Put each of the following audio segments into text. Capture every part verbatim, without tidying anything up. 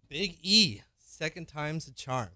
Big E, second time's a charm.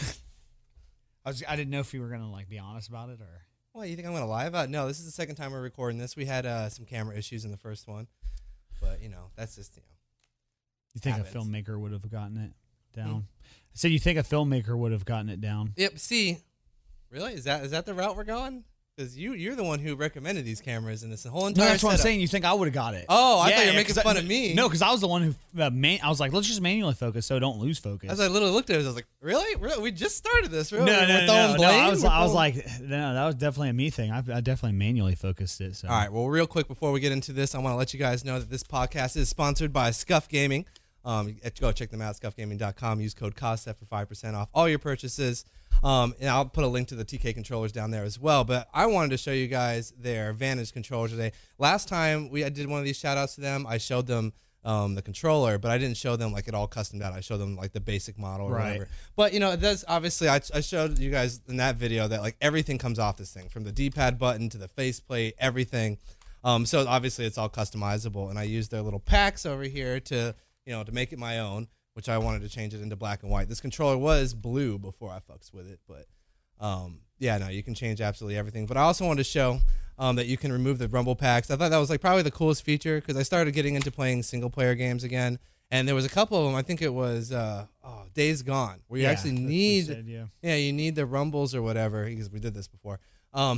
I was I didn't know if you were gonna like be honest about it or. Well, you think I'm gonna lie about it? No, this is the second time we're recording this. We had uh, some camera issues in the first one, but you know that's just you know. You think habits. a filmmaker would have gotten it down? Hmm. I said you think a filmmaker would have gotten it down. Yep. See, really, is that is that the route we're going? Because you you're the one who recommended these cameras and this whole entire. No, that's what I'm setup. saying. You think I would have got it? Oh, I Yeah, thought you were yeah, making 'cause fun I, of me. No, because I was the one who uh, man. I was like, let's just manually focus so don't lose focus. As I literally looked at it, I was like, really? really? We just started this. Really? no, We're no, no, throwing no, blame? I was, We're I was throwing- like, no, that was definitely a me thing. I, I definitely manually focused it. So. All right. Well, real quick before we get into this, I want to let you guys know that this podcast is sponsored by Scuff Gaming. Um, go check them out, scuff gaming dot com. Use code COSTEF for five percent off all your purchases. Um, and I'll put a link to the T K controllers down there as well. But I wanted to show you guys their Vantage controller today. Last time we I did one of these shout outs to them, I showed them um, the controller, but I didn't show them like it all customed out. I showed them like the basic model or Right. whatever. But you know, it does obviously I, I showed you guys in that video that like everything comes off this thing, from the D-pad button to the faceplate, everything. Um, so obviously it's all customizable, and I used their little packs over here to you know to make it my own, which I wanted to change it into black and white. This controller was blue before I fucks with it, but um, yeah, no, you can change absolutely everything. But I also wanted to show um, that you can remove the rumble packs. I thought that was like probably the coolest feature because I started getting into playing single player games again, and there was a couple of them. I think it was uh, oh, Days Gone, where you Yeah, actually that's what it need said, yeah. yeah, you need the rumbles or whatever because we did this before. Um,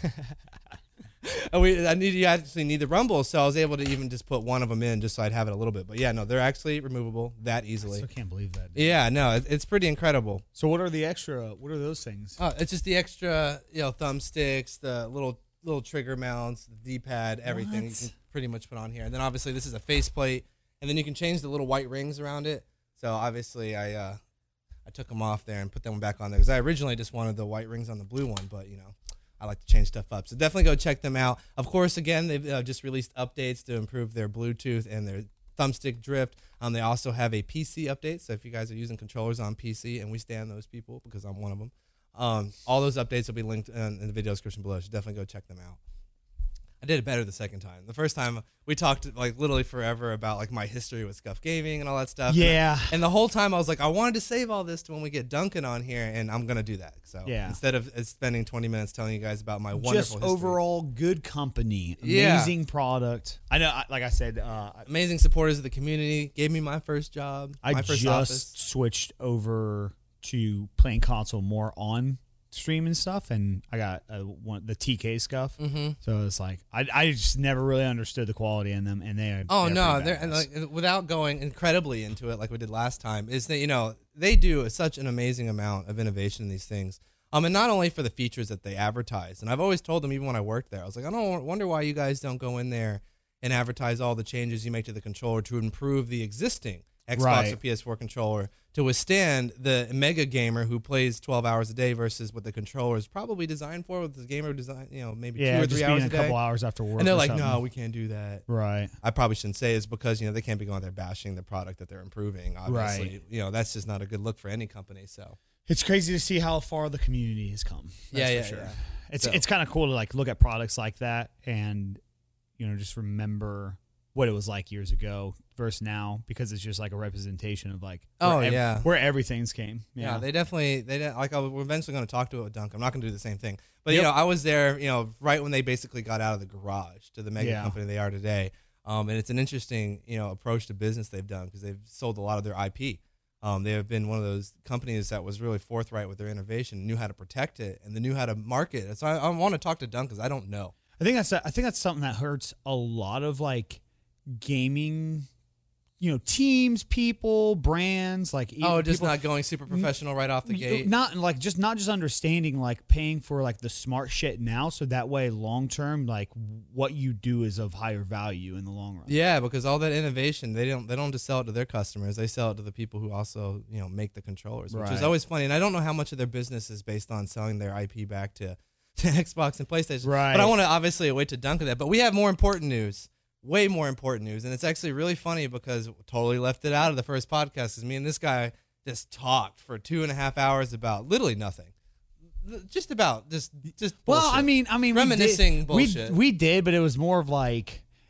we I need you actually need the rumbles, so I was able to even just put one of them in just so I'd have it a little bit. But yeah, no, they're actually removable that I easily. still can't believe that. dude. Yeah, no, it, it's pretty incredible. So what are the extra? What are those things? Oh, it's just the extra, you know, thumbsticks, the little little trigger mounts, the D-pad, everything you What? can pretty much put on here. And then obviously this is a faceplate, and then you can change the little white rings around it. So obviously I uh, I took them off there and put them back on there because I originally just wanted the white rings on the blue one, but you know. I like to change stuff up. So definitely go check them out. Of course, again, they've uh, just released updates to improve their Bluetooth and their thumbstick drift. Um, they also have a P C update. So if you guys are using controllers on P C, and we stand those people because I'm one of them, um, all those updates will be linked in, in the video description below. So definitely go check them out. I did it better the second time. The first time we talked like literally forever about like my history with Scuff Gaming and all that stuff. Yeah. And, and the whole time I was like, I wanted to save all this to when we get Duncan on here, and I'm gonna do that. So Yeah. instead of uh, spending twenty minutes telling you guys about my wonderful Just history. overall good company, Yeah. amazing product. I know, I- like I said, uh, amazing supporters of the community, gave me my first job, I my first just office. switched over to playing console more on stream and stuff, and I got uh, one the T K stuff. Mm-hmm. So it's like I I just never really understood the quality in them, and they are Oh they're no, pretty they're and, badass. like, without going incredibly into it like we did last time, is that you know they do such an amazing amount of innovation in these things. Um, and not only for the features that they advertise, and I've always told them even when I worked there, I was like, I don't wonder why you guys don't go in there and advertise all the changes you make to the controller to improve the existing Xbox Right. or P S four controller to withstand the mega gamer who plays twelve hours a day versus what the controller is probably designed for, with the gamer design, you know, maybe yeah, two or just three being hours a a day. couple hours after work, And they're or like, something. no, we can't do that. right. I probably shouldn't say is because you know they can't be going there bashing the product that they're improving. Obviously, Right. you know that's just not a good look for any company. So It's crazy to see how far the community has come. That's Yeah, for yeah, sure. yeah. It's So- it's kind of cool to like look at products like that and you know just remember what it was like years ago versus now, because it's just like a representation of like Oh, where yeah. where everything's came. yeah, Yeah, they definitely they de- like. I was- we're eventually going to talk to it with Dunk. I'm not going to do the same thing, but you Yep. know I was there. You know, right when they basically got out of the garage to the mega Yeah. company they are today. Um, and it's an interesting you know approach to business they've done because they've sold a lot of their I P. Um, they have been one of those companies that was really forthright with their innovation, knew how to protect it, and they knew how to market it. So I, I want to talk to Dunk because I don't know. I think that's I think that's something that hurts a lot of like gaming, you know, teams, people, brands, like Oh, even just people- not going super professional right off the gate. Not like just not just understanding like paying for like the smart shit now, so that way long term, like what you do is of higher value in the long run. Yeah, because all that innovation, they don't they don't just sell it to their customers. They sell it to the people who also you know make the controllers, which is Right. always funny. And I don't know how much of their business is based on selling their I P back to, to Xbox and PlayStation. Right. But I want to obviously wait to dunk on that. But we have more important news. Way more important news, and it's actually really funny because totally left it out of the first podcast. Because me and this guy just talked for two and a half hours about literally nothing, just about just just. Well, bullshit. I mean, I mean, Reminiscing we did, bullshit. We, we did, but it was more of like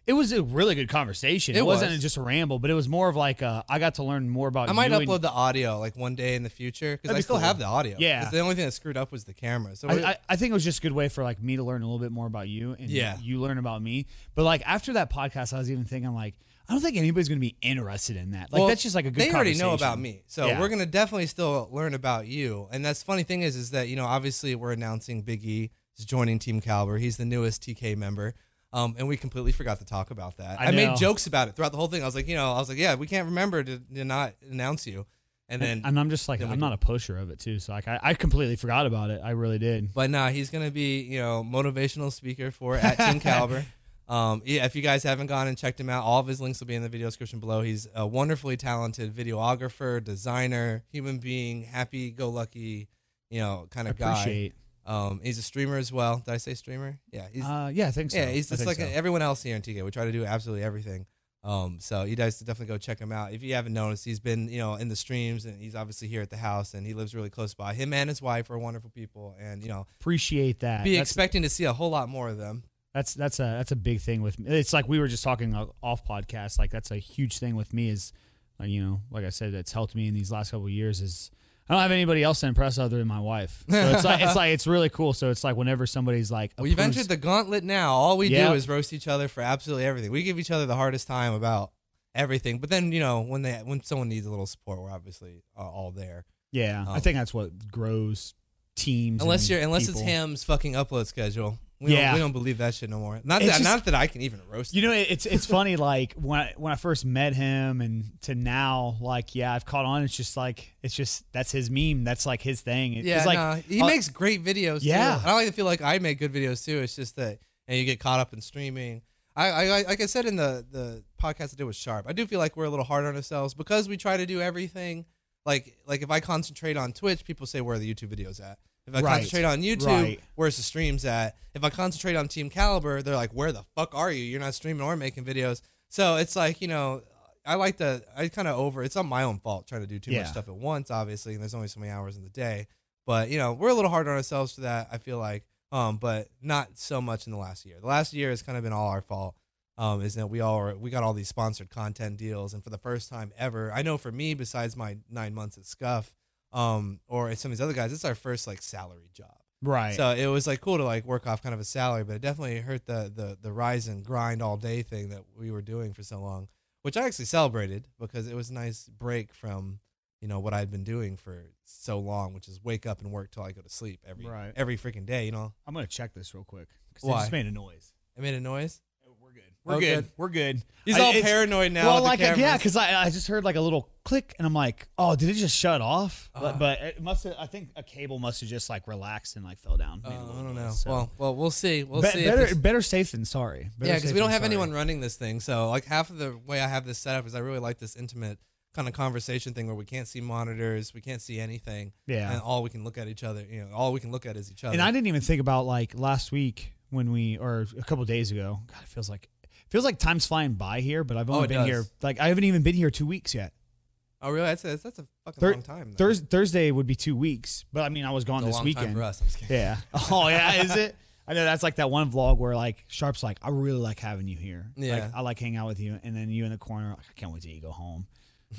It was a really good conversation. It, It wasn't was. just a ramble, but it was more of like a, I got to learn more about I might you. and- upload the audio like one day in the future because That'd I be still cool. have the audio. Yeah. 'Cause the only thing that screwed up was the camera. So we're- I, I, I think it was just a good way for like me to learn a little bit more about you and Yeah. you learn about me. But like after that podcast, I was even thinking like, I don't think anybody's going to be interested in that. Like Well, that's just like a good They already know conversation. about me, so Yeah. we're gonna definitely still learn about you. And that's funny thing is, is that you know obviously we're announcing Big E is joining Team Caliber. He's the newest T K member. Um, and we completely forgot to talk about that. I I, made know. jokes about it throughout the whole thing. I was like, you know, I was like, yeah, we can't remember to, to not announce you. And then, And, and I'm just like, then we I'm not a pusher of it too. So like, I, I completely forgot about it. I really did. but nah, he's gonna be, you know, motivational speaker for at Team Caliber. Um, yeah, if you guys haven't gone and checked him out, all of his links will be in the video description below. He's a wonderfully talented videographer, designer, human being, happy-go-lucky, you know, kind of guy. Appreciate. Um, he's a streamer as well. Did I say streamer? Yeah, he's Uh, yeah, I think so. yeah, he's I just think like so. everyone else here in T K. We try to do absolutely everything. Um, so you guys definitely go check him out. If you haven't noticed, he's been, you know, in the streams and he's obviously here at the house and he lives really close by. Him and his wife are wonderful people and, you know, Appreciate that. be That's, expecting to see a whole lot more of them. that's that's a that's a big thing with me. It's like we were just talking uh, off podcast. Like that's a huge thing with me. Is uh, you know, like I said, that's helped me in these last couple of years. Is I don't have anybody else to impress other than my wife. So it's like it's like it's really cool. So it's like whenever somebody's like, We've approves- entered the gauntlet now. All we Yeah. do is roast each other for absolutely everything. We give each other the hardest time about everything. But then, you know, when they when someone needs a little support, we're obviously uh, all there. yeah. I um, think that's what grows teams. Unless and you're unless it's people. Ham's fucking upload schedule. We Yeah. don't, we don't believe that shit no more. Not It's that, just- not that I can even roast. You know, it's it's funny. Like when I, when I first met him and to now, like yeah, I've caught on. It's just like it's just that's his meme. That's like his thing. It's Yeah, like nah, he uh, makes great videos. yeah. too. I like to feel like I make good videos too. It's just that, and you get caught up in streaming. I, I, I like I said in the the podcast I did with Sharp, I do feel like we're a little hard on ourselves because we try to do everything. Like like if I concentrate on Twitch, people say where are the YouTube videos at. If I Right. concentrate on YouTube, Right. where's the streams at? If I concentrate on Team Caliber, they're like, where the fuck are you? You're not streaming or making videos. So it's like, you know, I like to, I kind of over, it's not my own fault trying to do too Yeah. much stuff at once, obviously, and there's only so many hours in the day. But, you know, we're a little hard on ourselves for that, I feel like, um, but not so much in the last year. The last year has kind of been all our fault. Um, is that we all are, we got all these sponsored content deals, and for the first time ever, I know for me, besides my nine months at Scuff, um, or some of these other guys, it's our first like salary job. right. So it was like cool to like work off kind of a salary, but it definitely hurt the the the rise and grind all day thing that we were doing for so long, which I actually celebrated because it was a nice break from, you know, what I'd been doing for so long, which is wake up and work till I go to sleep every Right. every freaking day. You know, I'm gonna check this real quick because Why? it just made a noise. I made a noise. We're good. We're Oh, good. good. We're good. He's I- all it's- paranoid now. Well, with like the cameras. yeah, because I, I just heard like a little click, and I'm like, oh, did it just shut off? Uh. but, but it must have. I think a cable must have just like relaxed and like fell down. Uh, Made a I little don't know. noise, so. Well, well, we'll see. We'll Be- see. if better, this- better safe than sorry. Better Yeah, because safe we don't than have sorry. anyone running this thing. So like half of the way I have this set up is I really like this intimate kind of conversation thing where we can't see monitors, we can't see anything. Yeah. And all we can look at each other, you know, all we can look at is each other. And I didn't even think about like last week when we, or a couple days ago. God, it feels like feels like time's flying by here. But I've Oh, only it been does. here like I haven't even been here two weeks yet. Oh, really? That's a, that's a fucking Thur- long time. though. Thurs Thursday would be two weeks, but I mean I was gone It's a this long weekend. time for us. I'm just kidding. Yeah. Oh yeah, is it? I know that's like that one vlog where like Sharp's like, I really like having you here. Yeah. Like, I like hanging out with you, and then you in the corner. Like, I can't wait till you go home.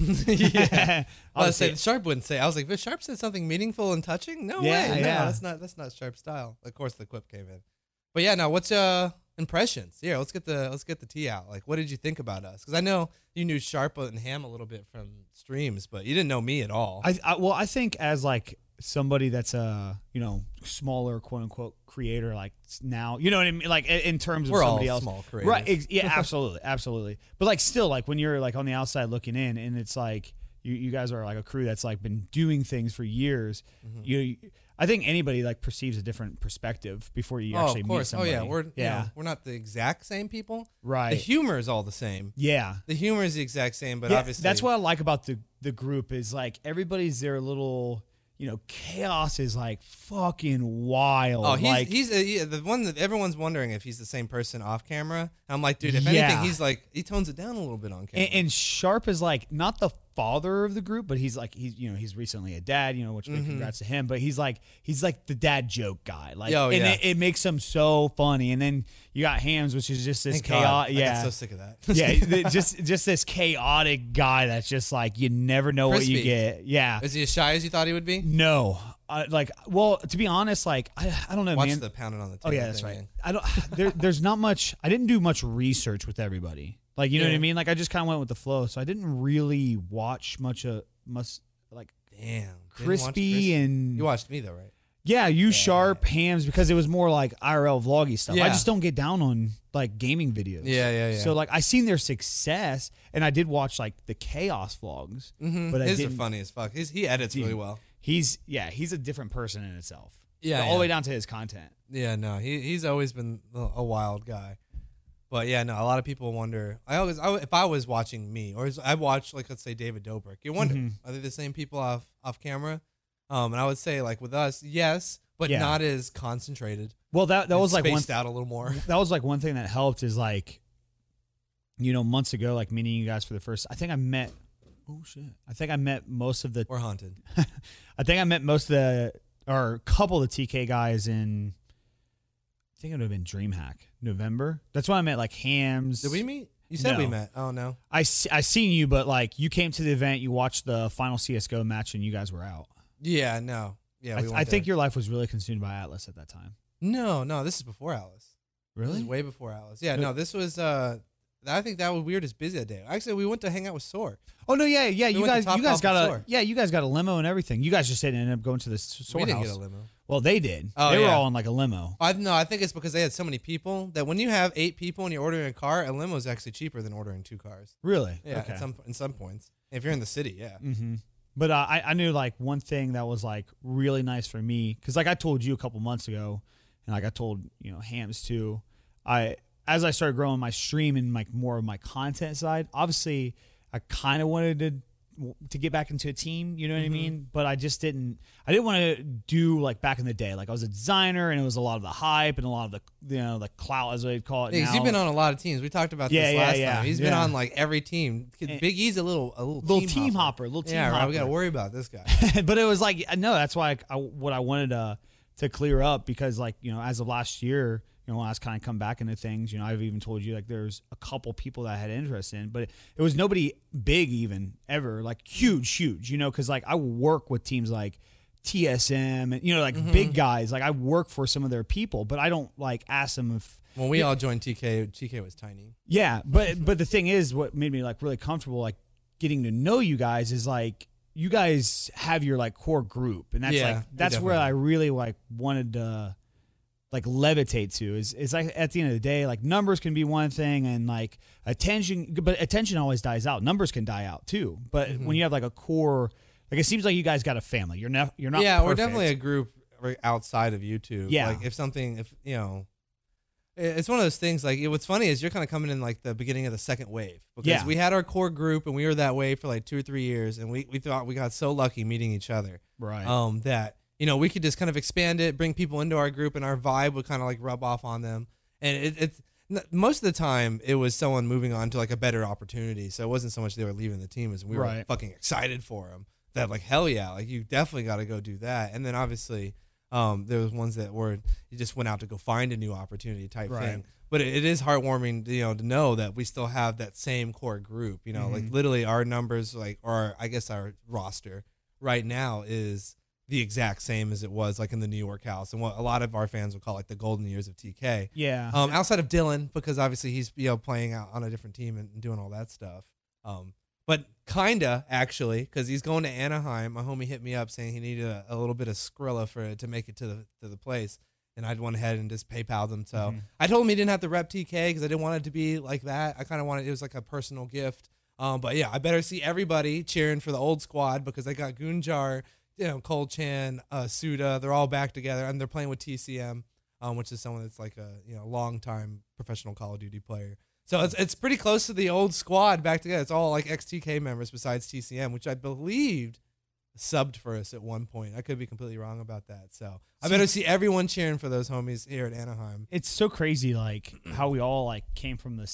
yeah. I I'll was saying say- Sharp wouldn't say. I was like, but Sharp said something meaningful and touching. No Yeah, way. No, yeah. that's not that's not Sharp's style. Of course, the quip came in. But yeah, now what's uh impressions? Yeah, let's get the let's get the tea out. Like, what did you think about us? Because I know you knew Sharp and Ham a little bit from streams, but you didn't know me at all. I, I well, I think as like somebody that's a you know smaller quote unquote creator, like now, you know what I mean, like in, in terms of We're all somebody else, small creators. right? Ex- yeah, absolutely, absolutely. But like still, like when you're like on the outside looking in, and it's like you, you guys are like a crew that's like been doing things for years. Mm-hmm. You, I think anybody like perceives a different perspective before you oh, actually of meet course. Oh somebody. yeah, we're yeah, yeah, we're not the exact same people. right. The humor is all the same. yeah, The humor is the exact same, but yeah, obviously that's what I like about the the group is like everybody's their little, you know, chaos is like fucking wild. Oh, he's like, he's uh, yeah, the one that everyone's wondering if he's the same person off camera. I'm like, dude, if Yeah. anything, he's like he tones it down a little bit on camera. and, and Sharp is like not the father of the group, but he's like he's you know he's recently a dad, you know, which big Mhm. congrats to him. But he's like he's like the dad joke guy, like, Oh, and yeah. it, it makes him so funny. And then you got Hams, which is just this Thank God. chaotic, I yeah, got so sick of that. yeah, th- just just this chaotic guy that's just like you never know what you Crispy. get. Yeah, Is he as shy as you thought he would be? no, uh, like well, to be honest, like I I don't know, Watch man. the pounding on the Oh table. yeah, that's thing right. again. I don't. There, there's not much. I didn't do much research with everybody. Like you know Yeah. what I mean. Like I just kind of went with the flow. So I didn't really watch much of much like Damn. Didn't watch crispy Crispy? and You watched me though, right? yeah, you sharp Hams because it was more like I R L vloggy stuff. I Yeah. just don't get down on like gaming videos. Yeah, yeah, yeah. So like I seen their success, and I did watch like the chaos vlogs. Mm-hmm. But I His are didn't- funny as fuck. His, he edits Dude. really well. He's yeah, he's a different person in itself. Yeah, all yeah. the way down to his content. Yeah, no, he he's always been a a wild guy. But yeah, no, a lot of people wonder. I always, I, if I was watching me, or I watch like let's say David Dobrik, you wonder Mhm. are they the same people off off camera? Um, and I would say like with us, yes, but Yeah. not as concentrated. Well, that that and was like one spaced out a little more. that was like one thing that helped is like, you know, months ago, like meeting you guys for the first. I think I met. Oh shit! I think I met most of the. We're haunted. I think I met most of the or a couple of the T K guys in. I think it would have been DreamHack November. That's when I met like Hams. Did we meet? You said we No. met. Oh no. I se- I seen you, but like you came to the event, you watched the final C S G O match, and you guys were out. Yeah, no. Yeah, I, we th- went I think there. your life was really consumed by Atlas at that time. No, no. This is before Alice. This Really? is way before Alice. Yeah, no. This was. uh I think that was weird. As busy that day. Actually, we went to hang out with Soar. Oh no, yeah, yeah. We You went to guys, you guys Topgolf got with a Soar. yeah, you guys got a limo and everything. You guys just didn't end up going to the Soar we didn't house. get a limo. Well, they did. Oh, they were yeah. all in like a limo. I no, I think it's because they had so many people that when you have eight people and you're ordering a car, a limo is actually cheaper than ordering two cars. Really? Yeah, Okay. at some in some points. If you're in the city, yeah. Mm-hmm. But uh, I, I knew like one thing that was like really nice for me because like I told you a couple months ago, and like I told you know Hams too. I as I started growing my stream and like more of my content side, obviously I kind of wanted to to get back into a team. You know what Mm-hmm. I mean? But I just didn't. I didn't want to do like back in the day. Like I was a designer, and it was a lot of the hype and a lot of the you know the clout as they'd call it. Because now. you've been on a lot of teams. We talked about Yeah, this yeah, last yeah, time. He's been yeah. on like every team. And- Big E's a little a little, little team, team hopper. hopper, little team yeah, right. We got to hopper. worry about this guy. But it was like no, that's why I, I, what I wanted to to clear up because like you know as of last year, you know when I was kind of come back into things, you know I've even told you like there's a couple people that I had interest in, but it, it was nobody big even ever like huge, huge, you know because like I work with teams like T S M and you know like Mm-hmm. big guys, like I work for some of their people, but I don't like ask them if When we all joined T K, T K was tiny. yeah, but but the thing is, what made me like really comfortable, like getting to know you guys, is like you guys have your like core group, and that's Yeah, like we that's where definitely I really like wanted to like levitate to. Is is like at the end of the day, like numbers can be one thing, and like attention, but attention always dies out. Numbers can die out too, but Mm-hmm. when you have like a core, like it seems like you guys got a family. You're not you're not yeah, we're perfect. definitely a group right outside of YouTube. Yeah. Like if something, if you know, it- it's one of those things. Like it, what's funny is you're kind of coming in like the beginning of the second wave because Yeah. we had our core group and we were that way for like two or three years, and we we thought we got so lucky meeting each other. right. Um, that you know we could just kind of expand it, bring people into our group, and our vibe would kind of like rub off on them. And it, it's n- most of the time it was someone moving on to like a better opportunity. So it wasn't so much they were leaving the team as we were Right. fucking excited for them. That like hell yeah, like you definitely got to go do that. And then obviously, um, there was ones that were you just went out to go find a new opportunity type Right. thing. But it, it is heartwarming, you know, to know that we still have that same core group. You know, like Mhm. literally our numbers, like or I guess our roster right now is the exact same as it was like in the New York house, and what a lot of our fans would call like the golden years of T K. yeah. Um, outside of Dylan, because obviously he's you know playing out on a different team and, and doing all that stuff. Um, but kinda actually, because he's going to Anaheim. My homie hit me up saying he needed a, a little bit of Skrilla for to make it to the to the place, and I'd went ahead and just PayPal them. So Mhm. I told him he didn't have to rep T K because I didn't want it to be like that. I kind of wanted it was like a personal gift. Um, but yeah, I better see everybody cheering for the old squad because they got Gunjar, you know, Cole Chan, uh, Suda. They're all back together and they're playing with T C M, um, which is someone that's like a you know long time professional Call of Duty player. So it's it's pretty close to the old squad back together. It's all like ex T K members besides T C M, which I believed subbed for us at one point. I could be completely wrong about that. So I better see everyone cheering for those homies here at Anaheim. It's so crazy, like how we all like came from the same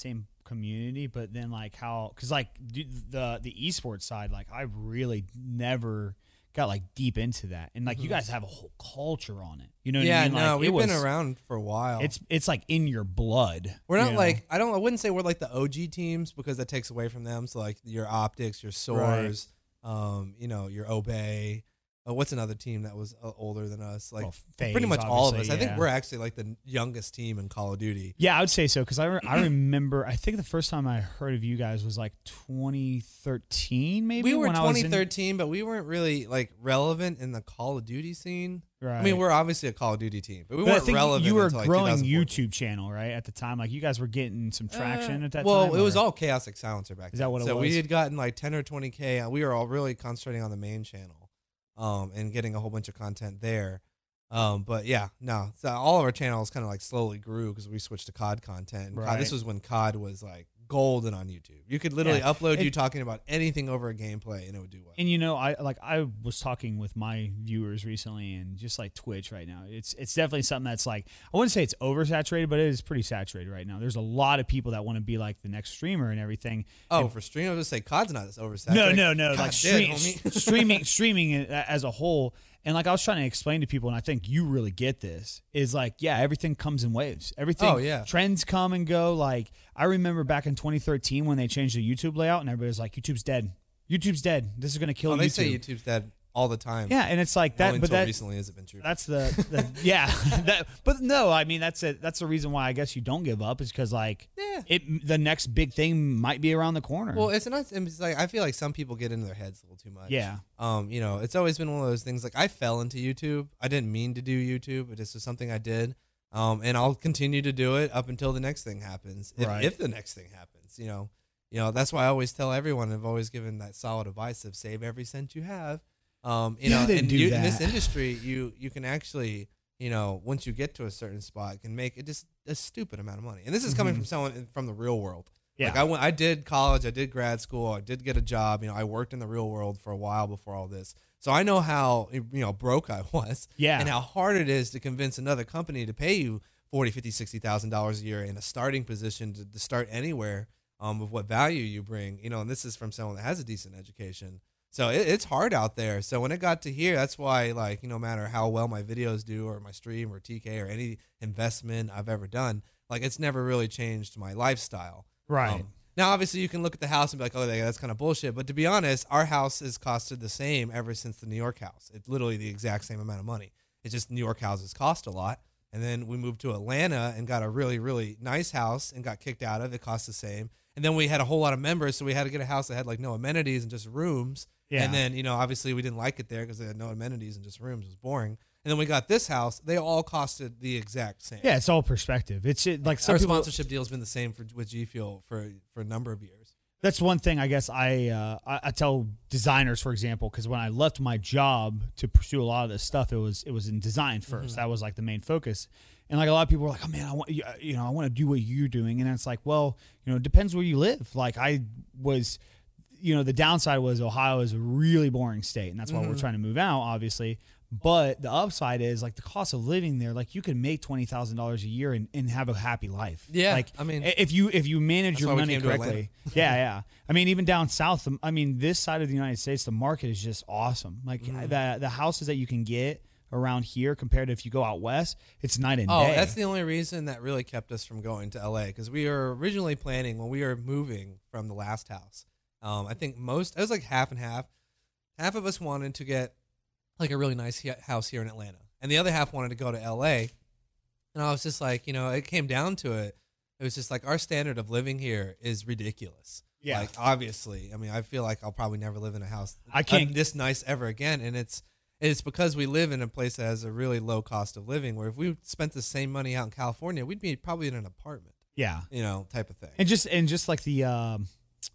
community, but then like how, because like d- the the esports side, like I really never got like deep into that, and like mm-hmm. you guys have a whole culture on it. You know what yeah, I mean? no, like, we've was, been around for a while. It's it's like in your blood. We're not you know? like I don't I wouldn't say we're like the O G teams because that takes away from them. So like your Optics, your Soars, right. um, you know, your Obey. Uh, what's another team that was uh, older than us? Like well, FaZe, pretty much all of us. yeah. I think we're actually like the youngest team in Call of Duty. Yeah, I would say so because I, re- I remember. I think the first time I heard of you guys was like twenty thirteen, maybe. We were when twenty thirteen, I was in... but we weren't really like relevant in the Call of Duty scene. Right. I mean, we're obviously a Call of Duty team, but we but weren't I think relevant. You were until, like, growing twenty fourteen. YouTube channel, right? At the time, like you guys were getting some traction uh, at that well, time. Well, it was or? all Chaotic Silencer back then. Is that what it so was? So we had gotten like ten or twenty K. We were all really concentrating on the main channel. Um, and getting a whole bunch of content there. Um, but yeah, no, so all of our channels kind of like slowly grew because we switched to C O D content. And right. C O D, this was when C O D was like golden on YouTube. You could literally yeah. upload it, you talking about anything over a gameplay and it would do well. And you know, I like I was talking with my viewers recently, and just like Twitch right now, it's it's definitely something that's like I wouldn't say it's oversaturated, but it is pretty saturated right now. There's a lot of people that want to be like the next streamer and everything. Oh, and, for stream, I was gonna say C O D's not as oversaturated. No, no, no, God like did, stream, streaming, streaming as a whole. And like I was trying to explain to people, and I think you really get this, is like, yeah, everything comes in waves. Everything, oh, yeah. trends come and go. Like I remember back in twenty thirteen when they changed the YouTube layout, and everybody was like, "YouTube's dead. YouTube's dead. This is gonna kill oh, YouTube." They say YouTube's dead all the time. Yeah, and it's like that. Only but until that recently has it been true. That's the, the yeah. that, but no, I mean that's it. That's the reason why I guess you don't give up is because like yeah. it the next big thing might be around the corner. Well, it's not. It's like I feel like some people get into their heads a little too much. Yeah. Um. You know, it's always been one of those things. Like I fell into YouTube. I didn't mean to do YouTube. It just was something I did. Um. And I'll continue to do it up until the next thing happens. If, right. if the next thing happens, you know, you know that's why I always tell everyone. I've always given that solid advice of save every cent you have. Um, you yeah, know, in, you, in this that. industry, you you can actually, you know, once you get to a certain spot, can make it just a stupid amount of money. And this is coming mm-hmm. from someone from the real world. Yeah. Like I went, I did college, I did grad school, I did get a job. You know, I worked in the real world for a while before all this, so I know how you know broke I was. Yeah. And how hard it is to convince another company to pay you forty, fifty, sixty thousand dollars a year in a starting position to, to start anywhere. Um, of what value you bring. You know, and this is from someone that has a decent education. So it, it's hard out there. So when it got to here, that's why, like, you know, no matter how well my videos do or my stream or T K or any investment I've ever done, like, it's never really changed my lifestyle. Right. Um, now, obviously, you can look at the house and be like, oh, that's kind of bullshit. But to be honest, our house has costed the same ever since the New York house. It's literally the exact same amount of money. It's just New York houses cost a lot. And then we moved to Atlanta and got a really, really nice house and got kicked out of it. It cost the same. And then we had a whole lot of members, so we had to get a house that had like no amenities and just rooms. Yeah. And then, you know, obviously we didn't like it there because they had no amenities and just rooms. It was boring. And then we got this house. They all costed the exact same. Yeah, it's all perspective. It's it, like some our people, sponsorship deal has been the same for with G Fuel for for a number of years. That's one thing I guess I uh, I, I tell designers, for example, because when I left my job to pursue a lot of this stuff, it was it was in design first. Mm-hmm. That was like the main focus. And like a lot of people were like, "Oh man, I want you know I want to do what you're doing," and it's like, well, you know, it depends where you live. Like I was, you know, the downside was Ohio is a really boring state, and that's why mm-hmm. we're trying to move out, obviously. But the upside is like the cost of living there. Like you can make twenty thousand dollars a year and, and have a happy life. Yeah, like I mean, if you if you manage your money correctly. correctly, yeah, yeah. I mean, even down south, I mean, this side of the United States, the market is just awesome. Like mm. the the houses that you can get around here compared to if you go out west, it's night and oh, day. Oh, that's the only reason that really kept us from going to L A because we were originally planning when we were moving from the last house. Um, I think most it was like half and half. Half of us wanted to get like a really nice he- house here in Atlanta, and the other half wanted to go to L A. And I was just like, you know, it came down to it. It was just like our standard of living here is ridiculous. Yeah, like obviously, I mean, I feel like I'll probably never live in a house I can't this nice ever again, and it's. It's because we live in a place that has a really low cost of living where if we spent the same money out in California, we'd be probably in an apartment. Yeah. You know, type of thing. And just and just like the um,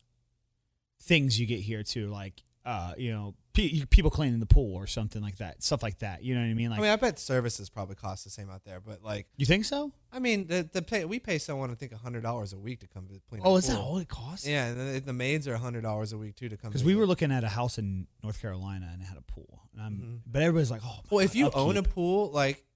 things you get here too, like uh, you know, pe- people cleaning the pool or something like that, stuff like that. You know what I mean? Like, I mean, I bet services probably cost the same out there, but like, you think so? I mean, the the pay we pay someone I think a hundred dollars a week to come to clean. Oh, the is pool. that all it costs? Yeah, and the, the maids are a hundred dollars a week too to come. Because we were looking at a house in North Carolina and it had a pool, and I'm, mm-hmm. but everybody's like, oh, well, if you upkeep. own a pool, like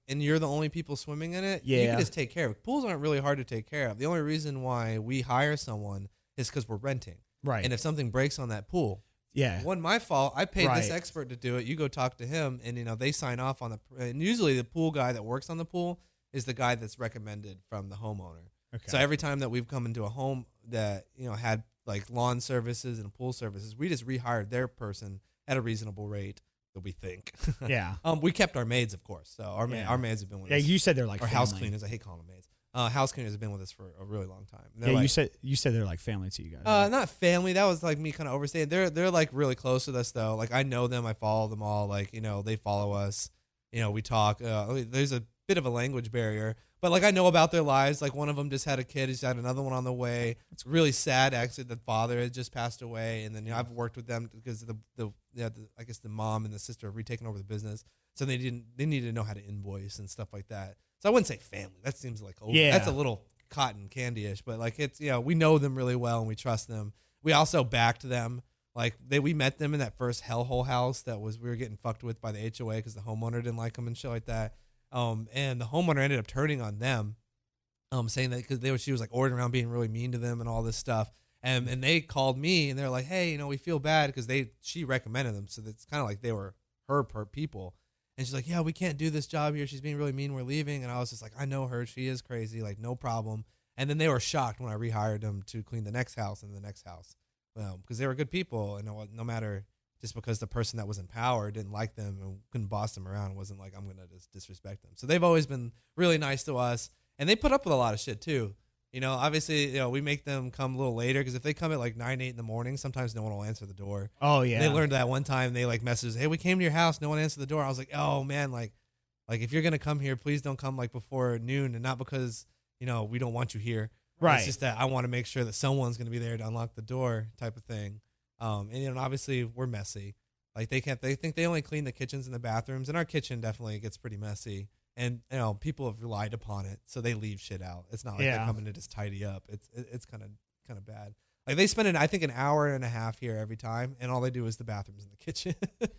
and you're the only people swimming in it, you Yeah. can just take care of it. Pools aren't really hard to take care of. The only reason why we hire someone is because we're renting. Right. And if something breaks on that pool, yeah. it wasn't my fault. I paid this Right. expert to do it. You go talk to him, and you know they sign off on the. And usually the pool guy that works on the pool is the guy that's recommended from the homeowner. Okay. So every time that we've come into a home that you know had like lawn services and pool services, we just rehired their person at a reasonable rate that we think. Yeah. um, we kept our maids, of course. So our ma- Yeah. our maids have been with Yeah, us. you said they're like or family. house cleaners. I hate calling them maids. Uh, house cleaners have been with us for a really long time. They're Yeah, you like- said you said they're like family to you guys. uh, not family. That was like me kind of overstating. They're they're like really close with us though. Like I know them. I follow them all. Like you know they follow us. You know we talk. Uh, there's a bit of a language barrier, but like I know about their lives. Like one of them just had a kid. He's had another one on the way. It's really sad actually. The father had just passed away, and then you know, I've worked with them because the the, yeah, the I guess the mom and the sister have retaken over the business, so they didn't they needed to know how to invoice and stuff like that. So I wouldn't say family. That seems like over. Yeah. That's a little cotton candy-ish, but like it's you know we know them really well and we trust them. We also backed them. Like they we met them in that first hellhole house that was we were getting fucked with by the H O A because the homeowner didn't like them and shit like that. Um, and the homeowner ended up turning on them, um, saying that because they were she was like ordering around being really mean to them and all this stuff. And and they called me and they're like, hey, you know, we feel bad because they she recommended them, so it's kind of like they were her per people. And she's like, yeah, we can't do this job here. She's being really mean. We're leaving. And I was just like, I know her. She is crazy. Like, no problem. And then they were shocked when I rehired them to clean the next house and the next house. Well, because they were good people. And no, no matter, just because the person that was in power didn't like them and couldn't boss them around, it wasn't like, I'm going to just disrespect them. So they've always been really nice to us. And they put up with a lot of shit, too. You know, obviously, you know, we make them come a little later because if they come at like nine, eight in the morning, sometimes no one will answer the door. Oh yeah. They learned that one time. They like messaged, "Hey, we came to your house. No one answered the door." I was like, "Oh man, like, like if you're gonna come here, please don't come like before noon, and not because you know we don't want you here. Right. It's just that I want to make sure that someone's gonna be there to unlock the door, type of thing. Um, and you know, obviously we're messy. Like they can't. They think they only clean the kitchens and the bathrooms, and our kitchen definitely gets pretty messy. And you know, people have relied upon it, so they leave shit out. It's not like Yeah. they're coming to just tidy up. It's it, it's kind of kind of bad. Like they spend an I think an hour and a half here every time, and all they do is the bathrooms and the kitchen.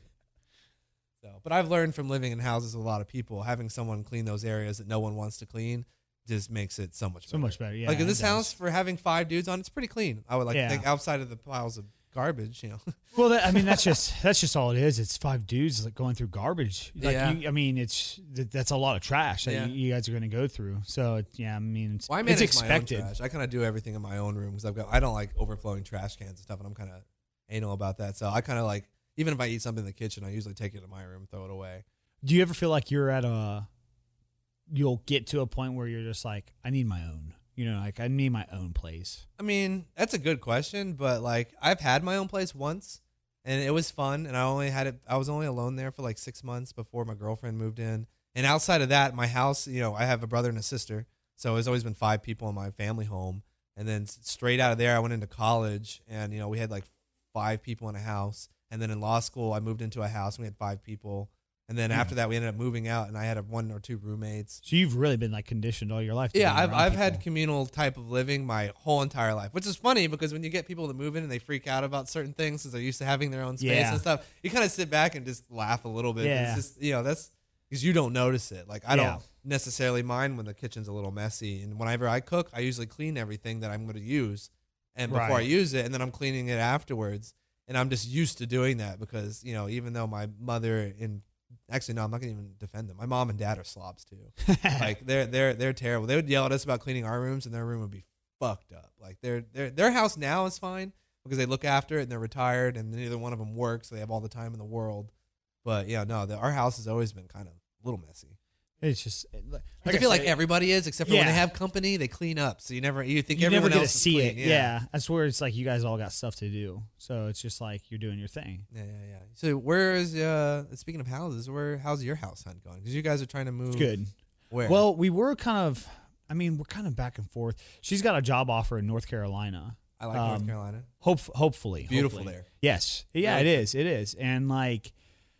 So, but I've learned from living in houses with a lot of people, having someone clean those areas that no one wants to clean just makes it so much so better. much better. Yeah. like in it this does. house for having five dudes on, it's pretty clean. I would like Yeah. to think outside of the piles of garbage, you know. Well, that, I mean, that's just that's just all it is. It's five dudes like going through garbage. Like, Yeah. you, I mean, it's that- that's a lot of trash that Yeah. you, you guys are going to go through. So it, yeah, I mean, it's, Well, I it's manage expected. my own trash. I kind of do everything in my own room because I've got I don't like overflowing trash cans and stuff, and I'm kind of anal about that. So I kind of like even if I eat something in the kitchen, I usually take it to my room, and throw it away. Do you ever feel like you're at a you'll get to a point where you're just like, I need my own. You know, like I need my own place. I mean, that's a good question, but like I've had my own place once and it was fun and I only had it I was only alone there for like six months before my girlfriend moved in. And outside of that, my house, you know, I have a brother and a sister. So it's always been five people in my family home. And then straight out of there I went into college and you know, we had like five people in a house. And then in law school I moved into a house and we had five people. And then Yeah. after that we ended up moving out and I had a one or two roommates. So you've really been like conditioned all your life. To Yeah, be I've around I've people. had communal type of living my whole entire life, which is funny because when you get people to move in and they freak out about certain things because they're used to having their own space Yeah. and stuff, you kind of sit back and just laugh a little bit. Yeah. It's just, you know, that's because you don't notice it. Like I Yeah. don't necessarily mind when the kitchen's a little messy, and whenever I cook, I usually clean everything that I'm going to use, and before I Right. use it, and then I'm cleaning it afterwards. And I'm just used to doing that because you know, even though my mother and Actually, no, I'm not gonna even defend them. My mom and dad are slobs too. Like they're they're they're terrible. They would yell at us about cleaning our rooms, and their room would be fucked up. Like their their their house now is fine because they look after it and they're retired, and neither one of them works. So they have all the time in the world. But yeah, no, the, our house has always been kind of a little messy. It's just like I feel like said, everybody is, except for when Yeah. they have company, they clean up. So you never you think you everyone never get else to is see clean. it. Yeah. That's where it's like you guys all got stuff to do. So it's just like you're doing your thing. Yeah, yeah, yeah. So where is uh? Speaking of houses, where how's your house hunt going? Because you guys are trying to move. It's good. Where? Well, we were kind of. I mean, we're kind of back and forth. She's got a job offer in North Carolina. I like North um, Carolina. Hope, hopefully, Beautiful hopefully. there. Yes, yeah, Really it is. It is, and like,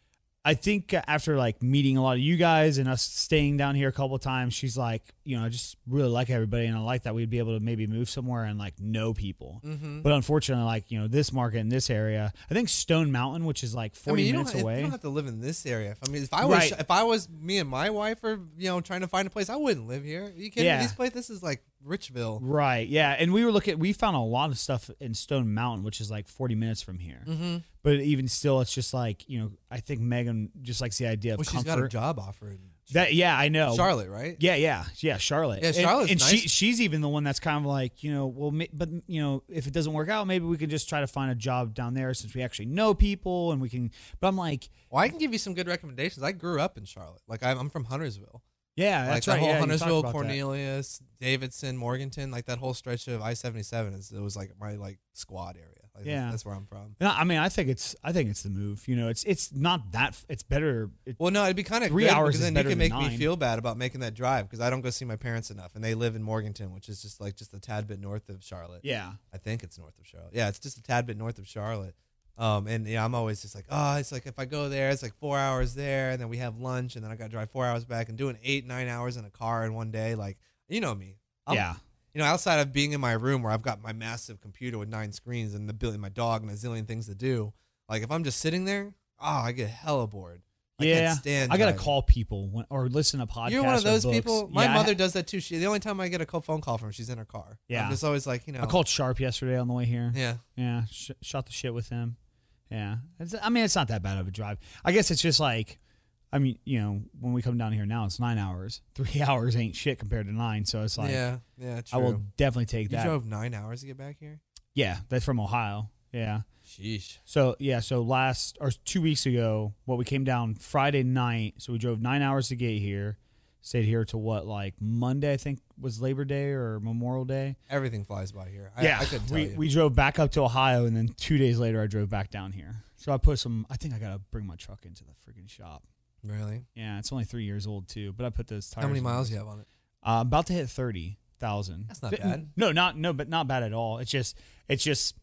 I think after like meeting a lot of you guys and us staying down here a couple of times, she's like, you know, I just really like everybody, and I like that we'd be able to maybe move somewhere and like know people. Mm-hmm. But unfortunately, like, you know, this market in this area, I think Stone Mountain, which is like forty I mean, you minutes don't, away. You don't have to live in this area. I mean, if I was, Right. if I was me and my wife are, you know, trying to find a place, I wouldn't live here. Are you kidding Yeah. me? This place, this is like Richville. Right. Yeah. And we were looking, we found a lot of stuff in Stone Mountain, which is like forty minutes from here. Mm-hmm. But even still, it's just like, you know, I think Megan just likes the idea of Well, she's comfort. got a job offer in That, yeah, I know. Charlotte, right? Yeah, yeah, yeah, Charlotte. Yeah, And- Charlotte's and, nice. she she's even the one that's kind of like, you know, well, ma- but you know, if it doesn't work out, maybe we can just try to find a job down there since we actually know people and we can. But I'm like, Well, I can give you some good recommendations. I grew up in Charlotte. Like I'm, I'm from Huntersville. yeah, Like that's the right. whole yeah, you talked Huntersville, about that. Cornelius, Davidson, Morganton, like that whole stretch of I seventy-seven is it was like my like squad area. Like Yeah. that's, that's where I'm from. No, I mean, I think it's I think it's the move. You know, it's it's not that f- it's better. It, Well, no, it'd be kind of Three good hours because is then you better can than make me nine. feel bad about making that drive because I don't go see my parents enough, and they live in Morganton, which is just like just a tad bit north of Charlotte. yeah, I think it's north of Charlotte. Yeah, it's just a tad bit north of Charlotte. Um, and yeah, I'm always just like, oh, it's like if I go there, it's like four hours there, and then we have lunch, and then I got to drive four hours back, and doing eight, nine hours in a car in one day, like you know me. I'm, yeah. You know, outside of being in my room where I've got my massive computer with nine screens and the billion, my dog and a zillion things to do, like if I'm just sitting there, oh, I get hella bored. I yeah, can't stand I gotta driving. call people when, or listen to podcasts. You're one of or those books. people. My Yeah, I- mother does that too. She the only time I get a call, phone call from her, she's in her car. Yeah. I'm just always like, you know. I called Sharp yesterday on the way here. Yeah. Yeah, sh- shot the shit with him. Yeah, it's, I mean, it's not that bad of a drive. I guess it's just like, I mean, you know, when we come down here now, it's nine hours. Three hours ain't shit compared to nine. So it's like, yeah. Yeah. True. I will definitely take You that. drove nine hours to get back here. Yeah, that's from Ohio. Yeah. Sheesh. So yeah, so last or two weeks ago, what we came down Friday night. So we drove nine hours to get here. Stayed here to what, like Monday? I think was Labor Day or Memorial Day. Everything flies by here. I, Yeah, I couldn't tell we you. we drove back up to Ohio, and then two days later, I drove back down here. So I put some. I think I gotta bring my truck into the freaking shop. Really? Yeah, it's only three years old too, but I put those tires. How many in miles those. you have on it? Uh, about to hit thirty thousand. That's not bad. No, not no, but not bad at all. It's just it's just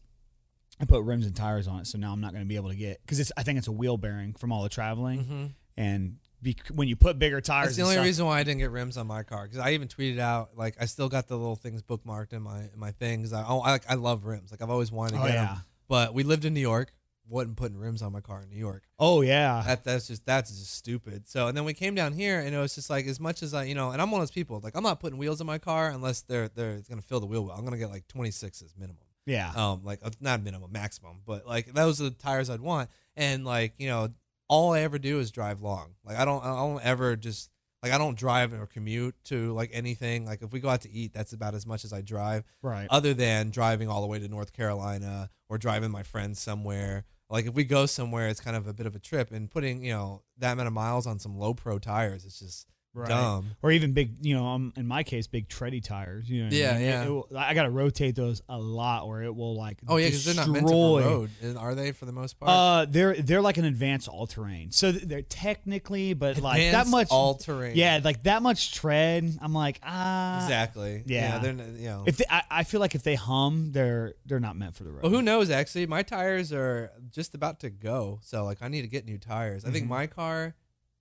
I put rims and tires on it, so now I'm not going to be able to get because it's. I think it's a wheel bearing from all the traveling, Mm-hmm. and be, when you put bigger tires, That's the and only stuff- reason why I didn't get rims on my car because I even tweeted out like I still got the little things bookmarked in my in my things. I oh, I, like, I love rims. Like I've always wanted to Oh get yeah. them. But we lived in New York. Wasn't putting rims on my car in New York. Oh yeah. That that's just that's just stupid. So and then we came down here and it was just like as much as I you know and I'm one of those people like I'm not putting wheels on my car unless they're they're gonna fill the wheel well. I'm gonna get like twenty-sixes minimum. yeah. Um like uh, not minimum maximum but like those are the tires I'd want and like you know all I ever do is drive long. Like I don't I don't ever just like I don't drive or commute to like anything. Like if we go out to eat, that's about as much as I drive. right. Other than driving all the way to North Carolina or driving my friends somewhere. Like if we go somewhere, it's kind of a bit of a trip, and putting you know that amount of miles on some low pro tires, it's just Right. dumb. Or even big, you know, um, in my case, big tready tires. You know, what I Yeah, mean? It- yeah. it will- I got to rotate those a lot, or it will like. Oh yeah, because they're not meant to destroy- for road, are they? For the most part, Uh, they're they're like an advanced all terrain. So th- they're technically, but like that Advanced much all terrain. Yeah, like that much tread. I'm like ah. exactly. yeah. they're n- you know. If they, I, I feel like if they hum, they're they're not meant for the road. Well, who knows? Actually, my tires are just about to go, so like I need to get new tires. I think Mhm. my car,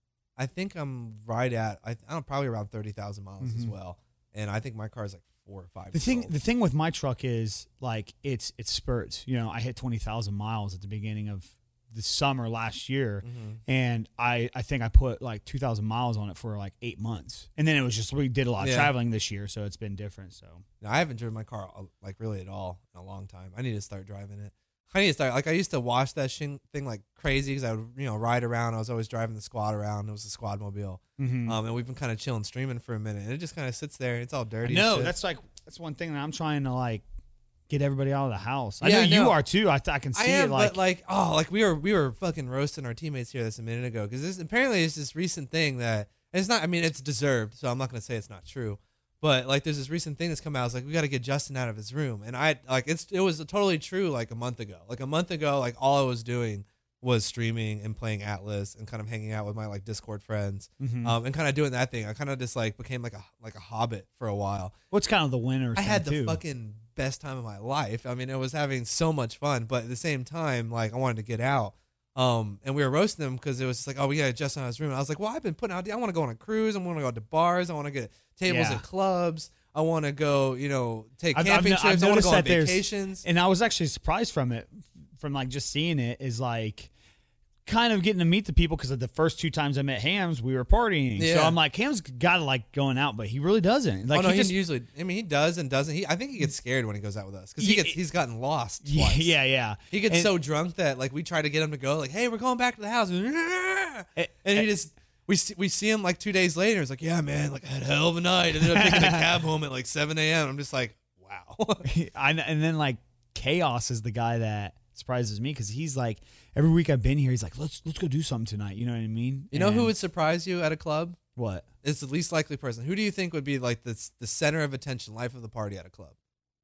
I think I'm right at I I'm probably around thirty thousand miles as Mhm. well, and I think my car is like four or five. The years thing, old. the thing with my truck is like it's it's spurts. You know, I hit twenty thousand miles at the beginning of the summer last year, Mhm. and I I think I put like two thousand miles on it for like eight months, and then it was just we did a lot of Yeah. traveling this year, so it's been different. So No, I haven't driven my car uh, like really at all in a long time. I need to start driving it. I need to start like I used to wash that shin thing like crazy because I would you know ride around. I was always driving the squad around. It was a squad mobile, Mhm. um, and we've been kind of chilling, streaming for a minute, and it just kind of sits there. It's all dirty. no, and shit. that's like that's one thing that I'm trying to like get everybody out of the house. I Yeah, know I you know. are too. I, th- I can see I am, it like, but like oh, like we were we were fucking roasting our teammates here this a minute ago because this apparently it's this recent thing that and it's not. I mean, it's deserved, so I'm not gonna say it's not true. But like, there's this recent thing that's come out. It's like we got to get Justin out of his room, and I like it's it was totally true. Like a month ago, like a month ago, like all I was doing was streaming and playing Atlas and kind of hanging out with my like Discord friends, Mhm. um, and kind of doing that thing. I kind of just like became like a like a hobbit for a while. what's kind of the winner. I had the too. fucking best time of my life. I mean, it was having so much fun, but at the same time, like I wanted to get out. Um, and we were roasting him because it was just like, oh, we got to adjust on his room. I was like, well, I've been putting out, I want to go on a cruise. I want to go to bars. I want to get tables Yeah. at clubs. I want to go, you know, take I've- camping I've no- trips. I've I want to noticed go on that there's- vacations. And I was actually surprised from it, from like just seeing it, is like kind of getting to meet the people because of the first two times I met Hams, we were partying. So Yeah. I'm like, Ham's got to like going out, but he really doesn't. Like oh no, he he just, usually. I mean, he does and doesn't. He, I think he gets scared when he goes out with us because he Yeah. gets. He's gotten lost. yeah, Twice. yeah, yeah. He gets And- so drunk that like we try to get him to go. Like, hey, we're going back to the house, and Eh, he just. We see, we see him like two days later. It's like, yeah, man, like I had a hell of a night. Ended up taking a cab home at like seven a.m. I'm just like, wow. I, and then like Chaos is the guy that surprises me because he's like every week I've been here, he's like, let's let's go do something tonight. You know what I mean? You know who And- would surprise you at a club? what? It's the least likely person. Who do you think would be like the the center of attention, life of the party at a club?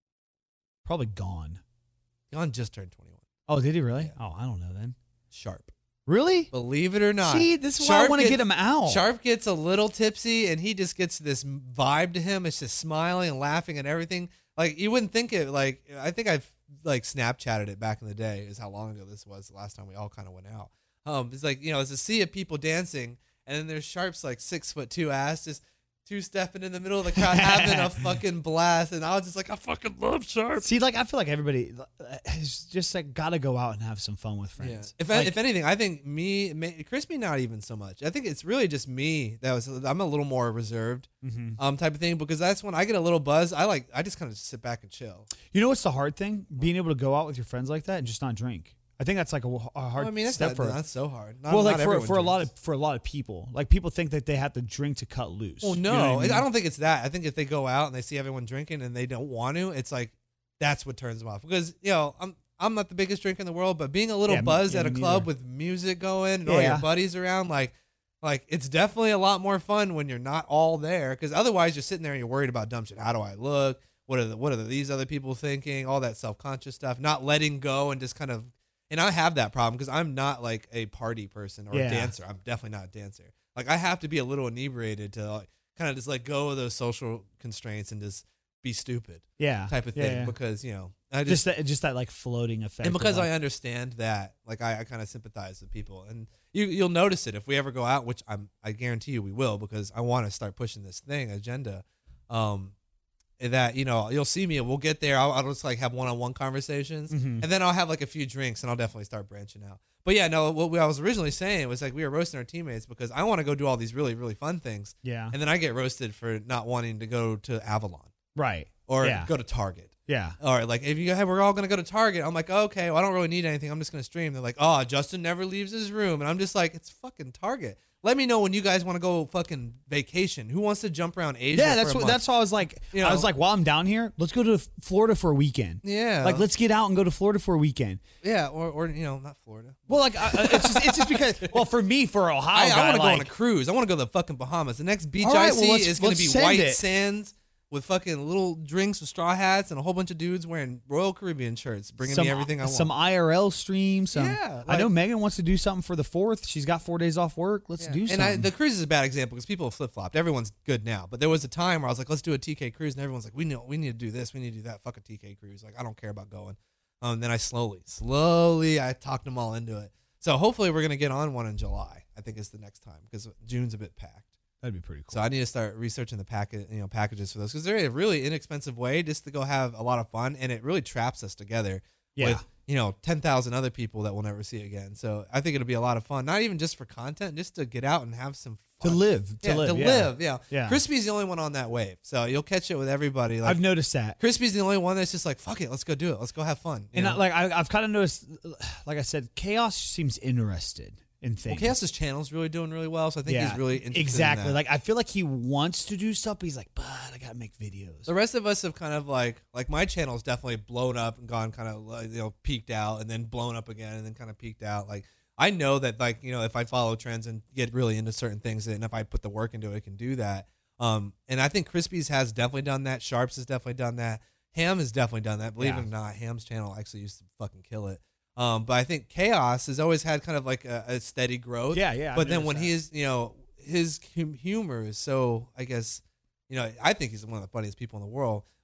Probably gone. Jon just turned twenty-one. Oh, did he really? Yeah. Oh, I don't know then. Sharp. Really? Believe it or not. See, this is why I Sharp want to gets- get him out. Sharp gets a little tipsy and he just gets this vibe to him. It's just smiling and laughing and everything. Like you wouldn't think it. Like I think I've like Snapchatted it back in the day. Is how long ago this was. The last time we all kind of went out. Um, it's like you know, it's a sea of people dancing, and then there's Sharp's like six foot two ass just two stepping in the middle of the crowd having a fucking blast, and I was just like, I fucking love Sharp. See, like I feel like everybody has just like got to go out and have some fun with friends. If Like, if anything, I think me, me, Crispy, not even so much. I think it's really just me that was. I'm a little more reserved, mhm. um, type of thing because that's when I get a little buzz. I like. I just kind of sit back and chill. You know what's the hard thing? Being able to go out with your friends like that and just not drink. I think that's like a, a hard Well, I mean, that's step not, for. that's so hard. Not, well, like not for everyone for a lot drinks. of for a lot of people, like people think that they have to drink to cut loose. Well, You no, know what I mean? I don't think it's that. I think if they go out and they see everyone drinking and they don't want to, it's like that's what turns them off. Because you know, I'm I'm not the biggest drinker in the world, but being a little Yeah, me- buzzed yeah, at a me club neither. with music going and all Yeah. your buddies around, like. Like it's definitely a lot more fun when you're not all there, because otherwise you're sitting there and you're worried about dumb shit. How do I look? What are the, what are the, these other people thinking? All that self conscious stuff, not letting go and just kind of. And I have that problem because I'm not like a party person or Yeah. a dancer. I'm definitely not a dancer. Like I have to be a little inebriated to like, kind of just let go of those social constraints and just be stupid yeah, type of yeah, thing yeah. because you know I just just, that just that like floating effect. and of, because like, I understand that, like I, I kind of sympathize with people, and you you'll notice it if we ever go out, which I'm I guarantee you we will, because I want to start pushing this thing agenda. Um, that you know you'll see me, and we'll get there. I'll, I'll just like have one on one conversations, Mhm. and then I'll have like a few drinks, and I'll definitely start branching out. But yeah, no, what we- I was originally saying was like we were roasting our teammates because I want to go do all these really really fun things, yeah, and then I get roasted for not wanting to go to Avalon right, or Yeah. go to Target. yeah. Or like if you hey, we're all gonna go to Target, I'm like, okay, well I don't really need anything. I'm just gonna stream. They're like, oh, Justin never leaves his room, and I'm just like, it's fucking Target. Let me know when you guys want to go fucking vacation. Who wants to jump around Asia? Yeah, for that's a what. month? That's why I was like. You I was know. like, while I'm down here, let's go to Florida for a weekend. Yeah, Like, let's get out and go to Florida for a weekend. yeah, or or you know, not Florida. Well, like, I, I- it's just, it's just because. Well, for me, for Ohio, I, I guy, want to go like, on a cruise. I want to go to the fucking Bahamas. The next beach All right, I well, see let's- is going to let's be send white it. sands with fucking little drinks with straw hats and a whole bunch of dudes wearing Royal Caribbean shirts, bringing some, me everything I want. Some I R L stream. Some. Yeah, I know like- Megan wants to do something for the fourth. She's got four days off work. Let's Yeah. do and something. I, the cruise is a bad example because people have flip flopped. Everyone's good now, but there was a time where I was like, "Let's do a T K cruise," and everyone's like, "We know, we need to do this, we need to do that." Fuck a T K cruise. Like I don't care about going. Um, then I slowly, slowly, I talked them all into it. So hopefully we're gonna get on one in July. I think is the next time because June's a bit packed. That'd be pretty cool. So I need to start researching the packet, you know, packages for those because they're a really inexpensive way just to go have a lot of fun, and it really traps us together Yeah. with you know ten thousand other people that we'll never see again. So I think it'll be a lot of fun, not even just for content, just to get out and have some to fun. live. To yeah, live. to yeah. live, yeah. Yeah. Crispy's the only one on that wave, so you'll catch it with everybody. Like I've noticed that. Crispy's the only one that's just like, fuck it, let's go do it, let's go have fun. You And know? I, like I, I've kind of noticed, like I said, Chaos seems interested in well, things. Chaos's channel's really doing really well, so I think he's really interested exactly. In that. Like I feel like he wants to do stuff, but he's like, but I gotta make videos. The rest of us have kind of like like my channel's definitely blown up and gone kind of like, you know peaked out and then blown up again and then kind of peaked out. Like I know that like you know if I follow trends and get really into certain things and if I put the work into it, I can do that. Um, and I think Crispy's has definitely done that. Sharps has definitely done that. Ham has definitely done that. Believe Yeah. it or not, Ham's channel actually used to fucking kill it. Um, but I think Chaos has always had kind of like a, a steady growth. Yeah, yeah, I've But then noticed when that. he is, you know, his hum- humor is so, I guess, you know, I think he's one of the funniest people in the world.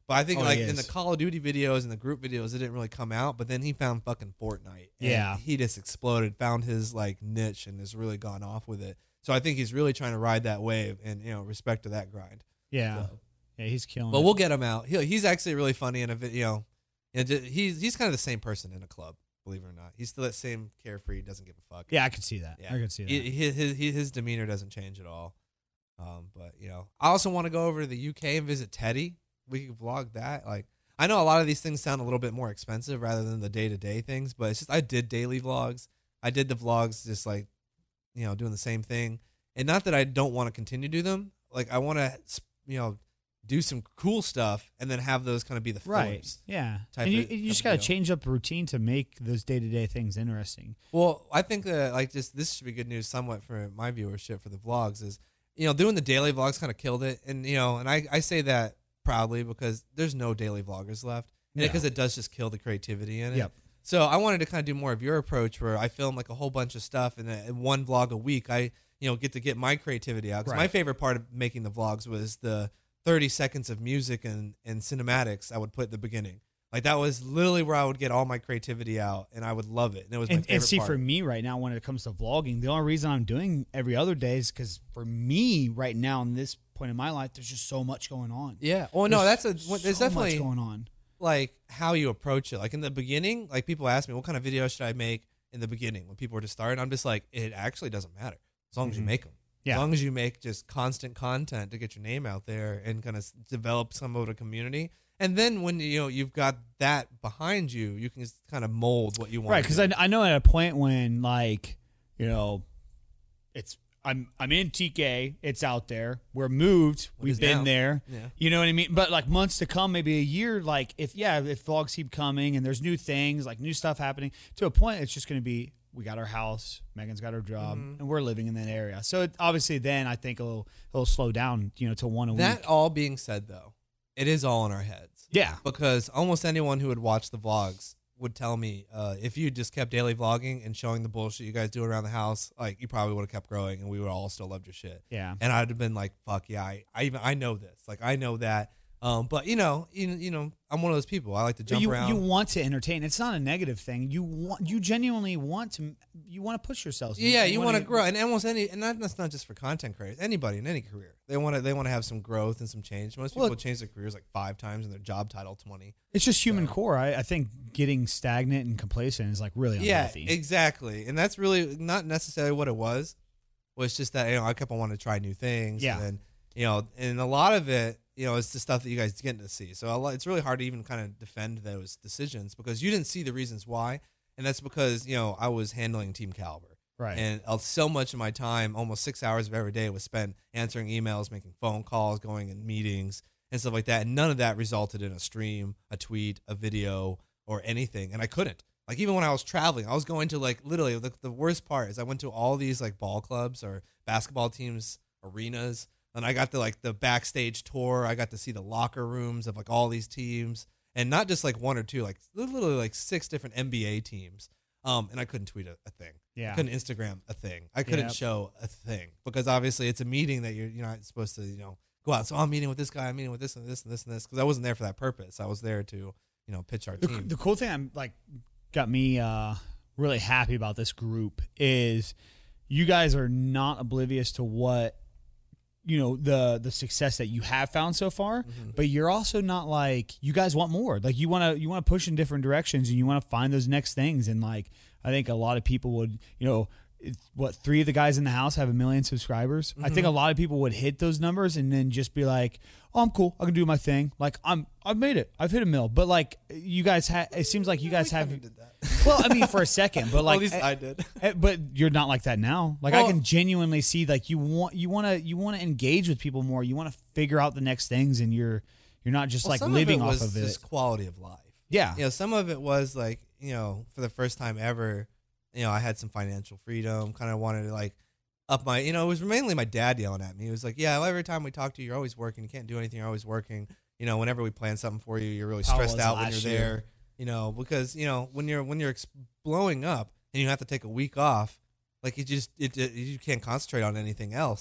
But I think Oh, like he in the is. Call of Duty videos and the group videos, it didn't really come out. But then he found fucking Fortnite. And Yeah. he just exploded, found his like niche, and has really gone off with it. So I think he's really trying to ride that wave, and you know, respect to that grind. Yeah, So. yeah, he's killing. But it. we'll get him out. He, he's actually really funny in a video. And he's he's kind of the same person in a club, believe it or not. He's still that same carefree, doesn't give a fuck. Yeah, I could see that. Yeah. I could see that. He- His, his, his demeanor doesn't change at all. Um, but you know, I also want to go over to the U K and visit Teddy. We could vlog that. Like, I know a lot of these things sound a little bit more expensive rather than the day to day things, but it's just I did daily vlogs. I did the vlogs just like, you know, doing the same thing, and not that I don't want to continue to do them. Like, I want to, you know, do some cool stuff and then have those kind of be the Right. fillers. Yeah. type And you, of- you just of got to deal. change up the routine to make those day to day things interesting. Well, I think that like just this should be good news somewhat for my viewership for the vlogs is, you know, doing the daily vlogs kind of killed it. And, you know, and I, I say that proudly because there's no daily vloggers left. Yeah. Because it does just kill the creativity in it. Yep. So I wanted to kind of do more of your approach where I film like a whole bunch of stuff and then one vlog a week, I, you know, get to get my creativity out. 'Cause my Right. favorite part of making the vlogs was the thirty seconds of music and, and cinematics I would put at the beginning. Like that was literally where I would get all my creativity out and I would love it. And it was my And, favorite and see, part. for me right now, when it comes to vlogging, the only reason I'm doing every other day is because for me right now, in this point in my life, there's just so much going on. Yeah. Well, no, There's that's a. There's so definitely much going on. like how you approach it. Like in the beginning, like people ask me, what kind of video should I make in the beginning when people are just starting? I'm just like, it actually doesn't matter as long as you Mhm. make them. Yeah. As long as you make just constant content to get your name out there and kind of develop some of a community. And then when you know you've got that behind you, you can just kind of mold what you want. Right, to because do. I, I know at a point when like you know, it's I'm I'm in T K, it's out there, we're moved, What we've is been now. there, Yeah. you know what I mean. But like months to come, maybe a year, like if yeah, if vlogs keep coming and there's new things, like new stuff happening, to a point, it's just going to be we got our house, Megan's got her job, Mhm. and we're living in that area. So it, obviously, then I think it'll it'll slow down, you know, to one a That week. all being said, though, it is all in our heads. Yeah, Because almost anyone who would watch the vlogs would tell me uh, if you just kept daily vlogging and showing the bullshit you guys do around the house, like you probably would have kept growing and we would all still loved your shit. yeah. And I'd have been like, fuck yeah, I, I even I know this. Like I know that. Um, but you know, you, you know, I'm one of those people. I like to jump you, around. you want to entertain. It's not a negative thing. You want you genuinely want to you want to push yourself. yeah, you want to grow, and almost any, and that, that's not just for content creators. Anybody in any career, they want to, they want to have some growth and some change. Most people Well, change their careers like five times in their job title twenty. It's just human core. I, I think getting stagnant and complacent is like really Yeah, unhealthy. exactly, and that's really not necessarily what it was. Was just that you know I kept on wanting to try new things. Yeah. and then, you know, and a lot of it, you know, it's the stuff that you guys get to see. So a lot, it's really hard to even kind of defend those decisions because you didn't see the reasons why, and that's because you know I was handling Team Caliber. right. And uh, so much of my time, almost six hours of every day, was spent answering emails, making phone calls, going in meetings, and stuff like that. And none of that resulted in a stream, a tweet, a video, or anything. And I couldn't. Like, even when I was traveling, I was going to, like, literally, the, the worst part is I went to all these, like, ball clubs or basketball teams, arenas, and I got the, like, the backstage tour. I got to see the locker rooms of, like, all these teams. And not just, like, one or two, like, literally, like, six different N B A teams. Um, and I couldn't tweet a, a thing. Yeah. I couldn't Instagram a thing. I couldn't Yep. show a thing because obviously it's a meeting that you're you're not supposed to you know go out. So I'm meeting with this guy. I'm meeting with this and this and this and this because I wasn't there for that purpose. I was there to you know pitch our The, team. the cool thing I'm like got me uh, really happy about this group is you guys are not oblivious to what you know the the success that you have found so far, Mm-hmm. but you're also not like you guys want more. Like you want to you want to push in different directions and you want to find those next things. And like I think a lot of people would you know. It's, what three of the guys in the house have a million subscribers? I think a lot of people would hit those numbers and then just be like, "Oh, I'm cool. I can do my thing. Like I'm, I've made it. I've hit a mill." But like you guys have, it seems like you guys have. did that. Well, I mean, for a second, but Well, like, at least eh, I did. eh, but you're not like that now. Like I Well- can genuinely see like you want, you want to, you want to engage with people more. You want to figure out the next things, and you're, you're not just Well, like some living of it off was of it. just quality of life. Yeah, You know, some of it was like you know for the first time ever, you know, I had some financial freedom. Kind of wanted to like up my, you know, it was mainly my dad yelling at me. He was like, "Yeah, well, every time we talk to you, you're always working. You can't do anything. You're always working. You know, whenever we plan something for you, you're really How stressed was out when last you're year? there. You know, because you know when you're when you're ex- blowing up and you have to take a week off, like you just it, it you can't concentrate on anything else.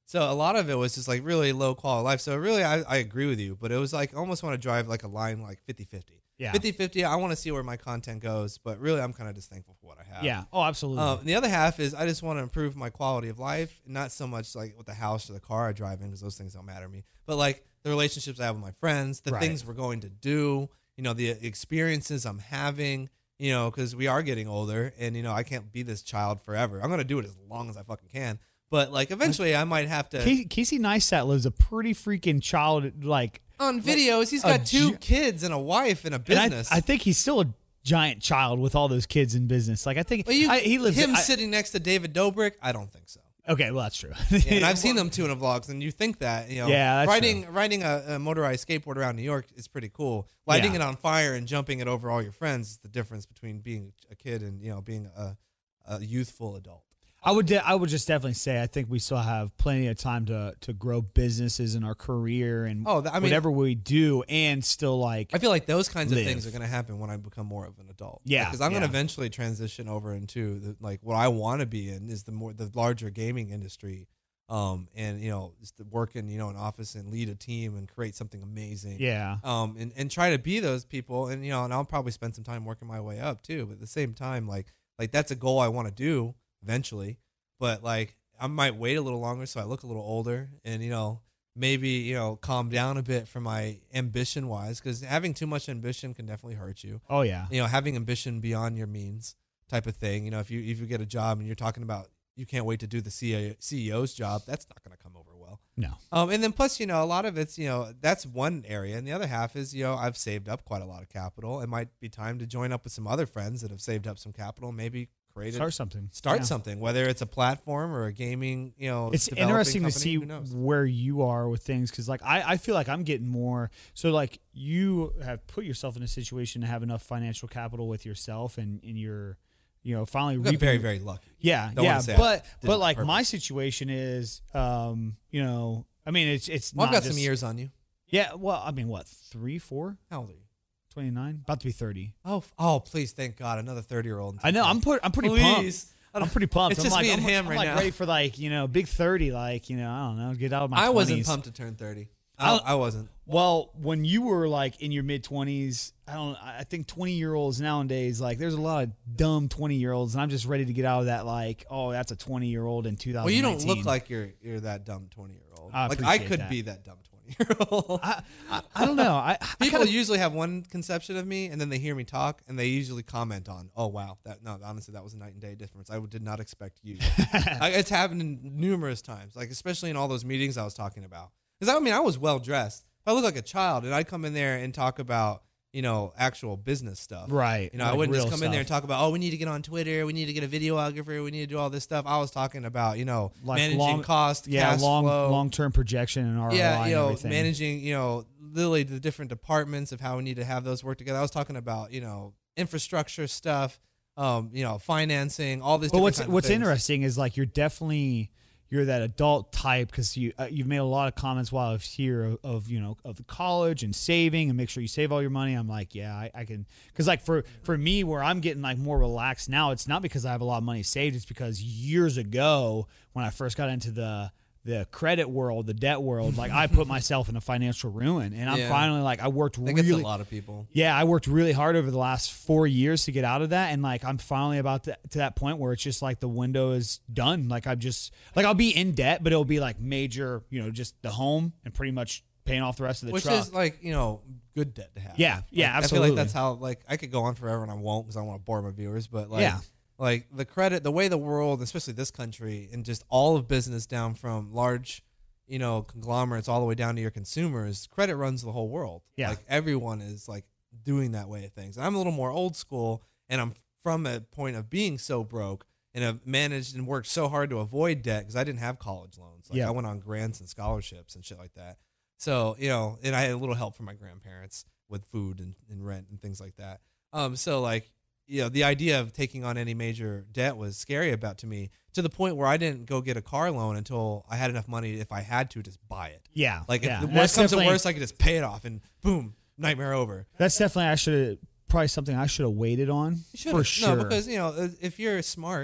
So a lot of it was just like really low quality life. So really, I, I agree with you, but it was like I almost want to drive like a line like fifty-fifty. Yeah. fifty-fifty, I want to see where my content goes, but really I'm kind of just thankful for what I have. Yeah. Oh, absolutely. Um, and the other half is I just want to improve my quality of life, not so much like with the house or the car I drive in, because those things don't matter to me, but like the relationships I have with my friends, the Right. things we're going to do, you know, the experiences I'm having, you know, because we are getting older and, you know, I can't be this child forever. I'm going to do it as long as I fucking can. But like eventually I might have to. Casey, Casey Neistat lives a pretty freaking child, like On videos, he's a got two gi- kids and a wife and a and I- business. I, think he's still a giant child with all those kids in business. Like I think Well, you, I, he lives. him I- sitting next to David Dobrik, I don't think so. okay, well that's true. Yeah, and I've seen them too in the vlogs, and you think that, you know, Yeah, that's riding riding a, a motorized skateboard around New York is pretty cool. Lighting Yeah. it on fire and jumping it over all your friends is the difference between being a kid and, you know, being a, a youthful adult. I would de- I would just definitely say I think we still have plenty of time to to grow businesses in our career and Oh, th- I mean- whatever we do, and still like I feel like those kinds of Live. things are going to happen when I become more of an adult. Yeah, because I'm going yeah. to eventually transition over into the, like what I want to be in is the more the larger gaming industry, um, and you know, just to work in, you know, an office and lead a team and create something amazing. yeah. Um, and, and try to be those people, and you know, and I'll probably spend some time working my way up too. But at the same time, like like that's a goal I want to do eventually. But like I might wait a little longer so I look a little older, and you know, maybe, you know, calm down a bit for my ambition wise, because having too much ambition can definitely hurt you. Oh yeah. You know, having ambition beyond your means type of thing. You know, if you if you get a job and you're talking about you can't wait to do the C E O's job, that's not going to come over well. No. Um, and then plus, you know, a lot of it's, you know, that's one area. And the other half is, you know, I've saved up quite a lot of capital. It might be time to join up with some other friends that have saved up some capital, maybe create Start a, something. start Yeah. something, whether it's a platform or a gaming, you know, It's developing interesting to company, see who knows? where you are with things, because like I, I feel like I'm getting more. So like you have put yourself in a situation to have enough financial capital with yourself, and and you're, you know, finally We got reaping- very, very lucky. Yeah, Don't yeah, wanna say I but did but it like on my purpose. situation is, um, you know, I mean, it's it's. Well, I've not got just, some years on you. Yeah, well, I mean, what, three, four, How old are you? twenty-nine, about to be thirty. Oh, f- oh, please, thank God, another thirty-year-old. I know. I'm put. I'm pretty pumped. Please. I I'm don't- pretty pumped. It's I'm just like, me and I'm, him I'm right like now. ready for like, you know, big thirty. Like, you know, I don't know, get out of my. I wasn't twenties. pumped to turn thirty. I I, don't- I wasn't. Well, when you were like in your mid twenties, I don't. I think twenty year olds nowadays, like, there's a lot of dumb twenty year olds, and I'm just ready to get out of that. Like, oh, that's a twenty year old in two thousand. Well, you don't look like you're you're that dumb twenty year old. I Like I appreciate could that. be that dumb twenty year old. I, I, I don't know. I, I People kinda, usually have one conception of me, and then they hear me talk, and they usually comment on, "Oh wow, that no, honestly, that was a night and day difference. I did not expect you." I, it's happened numerous times, like especially in all those meetings I was talking about. Because I mean, I was well dressed. I look like a child, and I'd come in there and talk about, you know, actual business stuff. Right. You know, I like wouldn't just real come in there and stuff. talk about, oh, we need to get on Twitter, we need to get a videographer, we need to do all this stuff. I was talking about, you know, Like managing long- cost, yeah, cash long flow. long term projection and R O I Yeah, and you know, everything. managing, you know, literally the different departments of how we need to have those work together. I was talking about, you know, infrastructure stuff, um, you know, financing, all this. But different what's kinds of what's things. interesting is like you're definitely you're that adult type, because you uh, you've made a lot of comments while I was here of, of you know of the college and saving and make sure you save all your money. I'm like, yeah, I, I can, because like for for me, where I'm getting like more relaxed now, it's not because I have a lot of money saved. It's because years ago when I first got into the the credit world, the debt world, like I put myself in a financial ruin, and I'm Yeah. finally like I worked I think really it's a lot of people. yeah, I worked really hard over the last four years to get out of that, and like I'm finally about to, to that point where it's just like the window is done. Like I'm just like I'll be in debt, but it'll be like major, you know, just the home and pretty much paying off the rest of the Which truck. is like, you know, good debt to have. Yeah, yeah, Like, I absolutely. feel like that's how, like, I could go on forever and I won't because I don't want to bore my viewers. But like, Yeah. like the credit, the way the world, especially this country, and just all of business down from large, you know, conglomerates all the way down to your consumers, credit runs the whole world. Yeah. Like everyone is like doing that way of things. And I'm a little more old school, and I'm from a point of being so broke and have managed and worked so hard to avoid debt because I didn't have college loans. Like Yeah. I went on grants and scholarships and shit like that. So, you know, and I had a little help from my grandparents with food and, and rent and things like that. Um, so like, you know, the idea of taking on any major debt was scary about to me, to the point where I didn't go get a car loan until I had enough money, if I had to, just buy it. yeah, Like yeah. if the And worst that's comes to definitely- worst, I could just pay it off and boom, nightmare over. That's definitely I should probably something I should have waited on You for should've. sure. No, because, you know, if you're smart,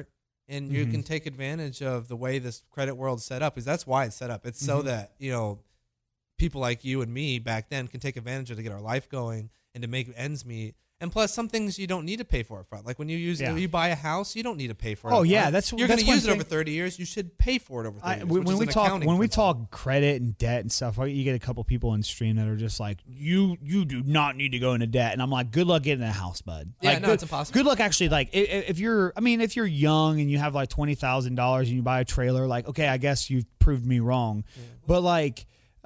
and you Mhm. can take advantage of the way this credit world's set up, because that's why it's set up. It's so Mhm. that, you know, people like you and me back then can take advantage of it to get our life going and to make ends meet. And plus, some things you don't need to pay for up front. Like when you use, Yeah. you buy a house, you don't need to pay for it. Oh, up yeah, front. that's- you're that's going to one use it thing- over thirty years. You should pay for it over thirty I, years. when which when is we an talk accounting when we principle. talk credit and debt and stuff, like, you get a couple people in stream that are just like, you you do not need to go into debt, and I'm like, good luck getting a house, bud. Yeah, Like, no, good, it's impossible. Good luck actually. Like i- i- if you're, I mean, if you're young and you have like twenty thousand dollars and you buy a trailer, like, okay, I guess you've proved me wrong, but like.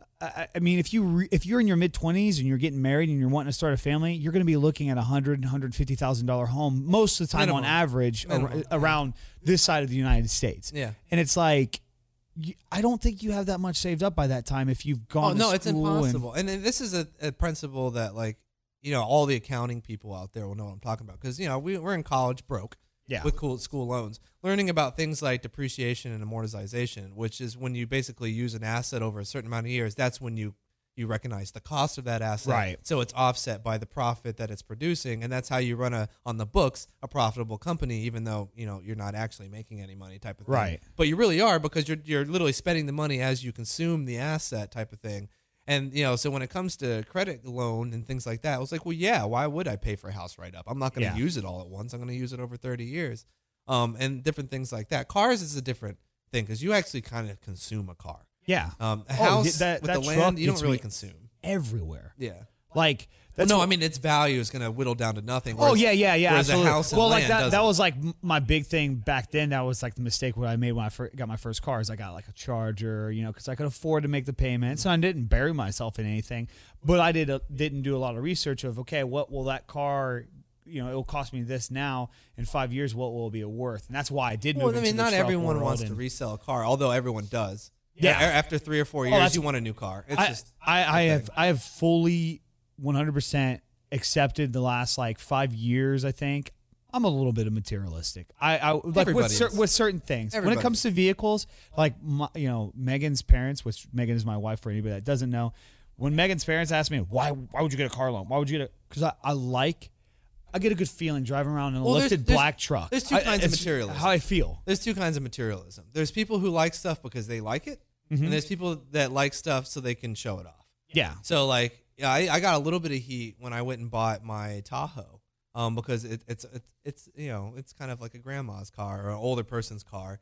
I I mean, if you re, if you're in your mid twenties and you're getting married and you're wanting to start a family, you're going to be looking at a hundred, hundred fifty thousand dollar home most of the time Minimum. on average ar- Minimum. around this side of the United States. Yeah. And it's like, you, I don't think you have that much saved up by that time if you've gone. Oh to no, it's school and- impossible. And, and this is a, a principle that, like, you know, all the accounting people out there will know what I'm talking about, because, you know, we, we're in college broke. Yeah. With cool school loans, learning about things like depreciation and amortization, which is when you basically use an asset over a certain amount of years. That's when you you recognize the cost of that asset, Right. So it's offset by the profit that it's producing, and that's how you run a on the books a profitable company, even though, you know, you're not actually making any money, type of thing. Right. But you really are, because you're you're literally spending the money as you consume the asset, type of thing. And, you know, so when it comes to credit loan and things like that, I was like, well, yeah, why would I pay for a house right up? I'm not going to Yeah. use it all at once. I'm going to use it over thirty years. Um, and different things like that. Cars is a different thing, because you actually kind of consume a car. Yeah. Um, a Oh, house that- with that the truck land, you don't gets really me consume. Everywhere. Yeah. Like, Well, that's no, what- I mean, its value is going to whittle down to nothing. Oh whereas- yeah, yeah, yeah. Whereas Absolutely. a house and well, like land that. That doesn't. was like m- my big thing back then. That was like the mistake what I made when I fir- got my first car. Is I got like a Charger, you know, because I could afford to make the payment, so I didn't bury myself in anything. But I did a, didn't do a lot of research of, okay, what will that car, you know, it will cost me this now. In five years, what will it be worth? And that's why I did move Well, I into mean, the not truck everyone world wants to and- resell a car, although everyone does. Yeah. A- After three or four Oh, years, that's- you want a new car. It's I, just. I, I a have thing. I have fully one hundred percent accepted the last like five years. I think I'm a little bit of materialistic. I, I like with, Everybody cer- is. with certain things. When Everybody it comes to vehicles, like my, you know, Megan's parents, which Megan is my wife for anybody that doesn't know. When Megan's parents asked me why why would you get a car loan? Why would you get a? Because I, I like. I get a good feeling driving around in a Well, there's- lifted there's- black truck. there's two I- kinds of it's materialism. How I feel. There's two kinds of materialism. There's people who like stuff because they like it, Mm-hmm. and there's people that like stuff so they can show it off. Yeah. So, like, yeah, I, I got a little bit of heat when I went and bought my Tahoe, um, because it, it's it's it's you know it's kind of like a grandma's car or an older person's car.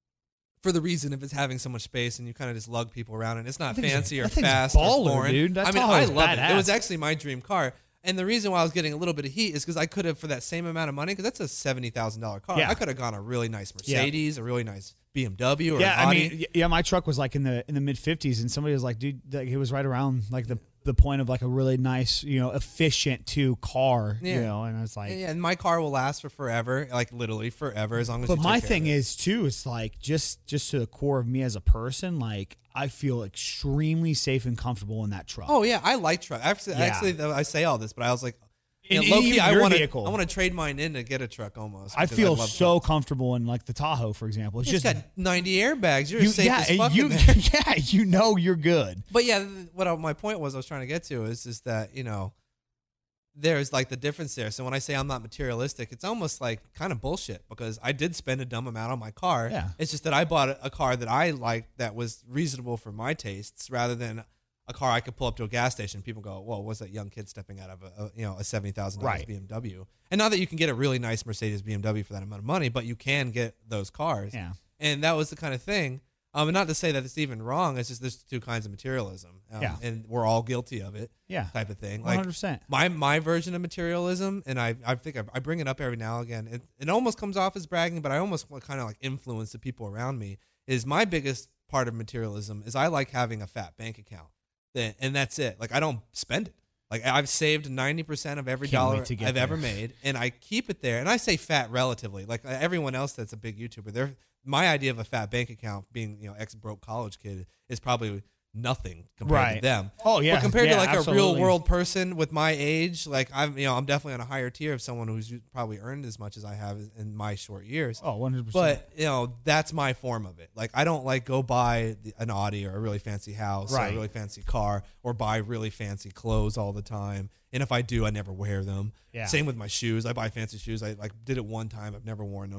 For the reason of it's having so much space and you kind of just lug people around, and it's not That thing's- fancy or that thing's fast baller, or foreign. dude. That I mean, Tahoe I is love it. It was badass. actually my dream car. And the reason why I was getting a little bit of heat is because I could have, for that same amount of money, because that's a seventy thousand dollar car, Yeah. I could have gone a really nice Yeah. Mercedes, a really nice B M W, or Yeah, an I Audi. mean, y- yeah, my truck was like in the in the mid fifties, and somebody was like, "Dude, like, it was right around like the the point of like a really nice, you know, efficient two car, you Yeah. know." And I was like, yeah, and my car will last for forever, like literally forever, as long as. but you my take care thing of it. is too, it's like just just to the core of me as a person, like I feel extremely safe and comfortable in that truck. Oh yeah, I like truck. Actually, Yeah. actually, though, I say all this, but I was like, In- you know, in low-key, even I your want to, vehicle. I want to trade mine in to get a truck almost. I because feel love so trucks. comfortable in like the Tahoe, for example. It's It's just got ninety airbags. You're you, safe yeah, as and fuck you, in there. yeah, you know you're good. But yeah, th- what I- my point was I was trying to get to is is that, you know, there's like the difference there. So when I say I'm not materialistic, it's almost like kind of bullshit, because I did spend a dumb amount on my car. Yeah. It's just that I bought a, a car that I liked that was reasonable for my tastes, rather than a car I could pull up to a gas station. People go, "Whoa, what's that young kid stepping out of a, a you know a seventy thousand dollars Right. B M W?" And not that you can get a really nice Mercedes B M W for that amount of money, but you can get those cars. Yeah. And that was the kind of thing. Um, and not to say that it's even wrong. It's just there's two kinds of materialism. Um, Yeah. And we're all guilty of it. Yeah. Type of thing. one Like hundred percent. my my version of materialism, and I I think I, I bring it up every now and again. It it almost comes off as bragging, but I almost kind of like influence the people around me. Is my biggest part of materialism is I like having a fat bank account, that, and that's it. Like I don't spend it. Like I've saved ninety percent of every Can't wait dollar to get I've ever there. made, and I keep it there. And I say fat relatively. Like uh, everyone else that's a big YouTuber, they're my idea of a fat bank account, being you know ex broke college kid, is probably nothing compared Right. to them. Oh, yeah. But compared Yeah, to like a absolutely. real world person with my age, like I'm, you know, I'm definitely on a higher tier of someone who's probably earned as much as I have in my short years. Oh, one hundred percent. But you know, that's my form of it. Like I don't like go buy the- an Audi or a really fancy house or Right. a really fancy car or buy really fancy clothes all the time. And if I do, I never wear them. Yeah. Same with my shoes. I buy fancy shoes. I like did it one time. I've never worn them.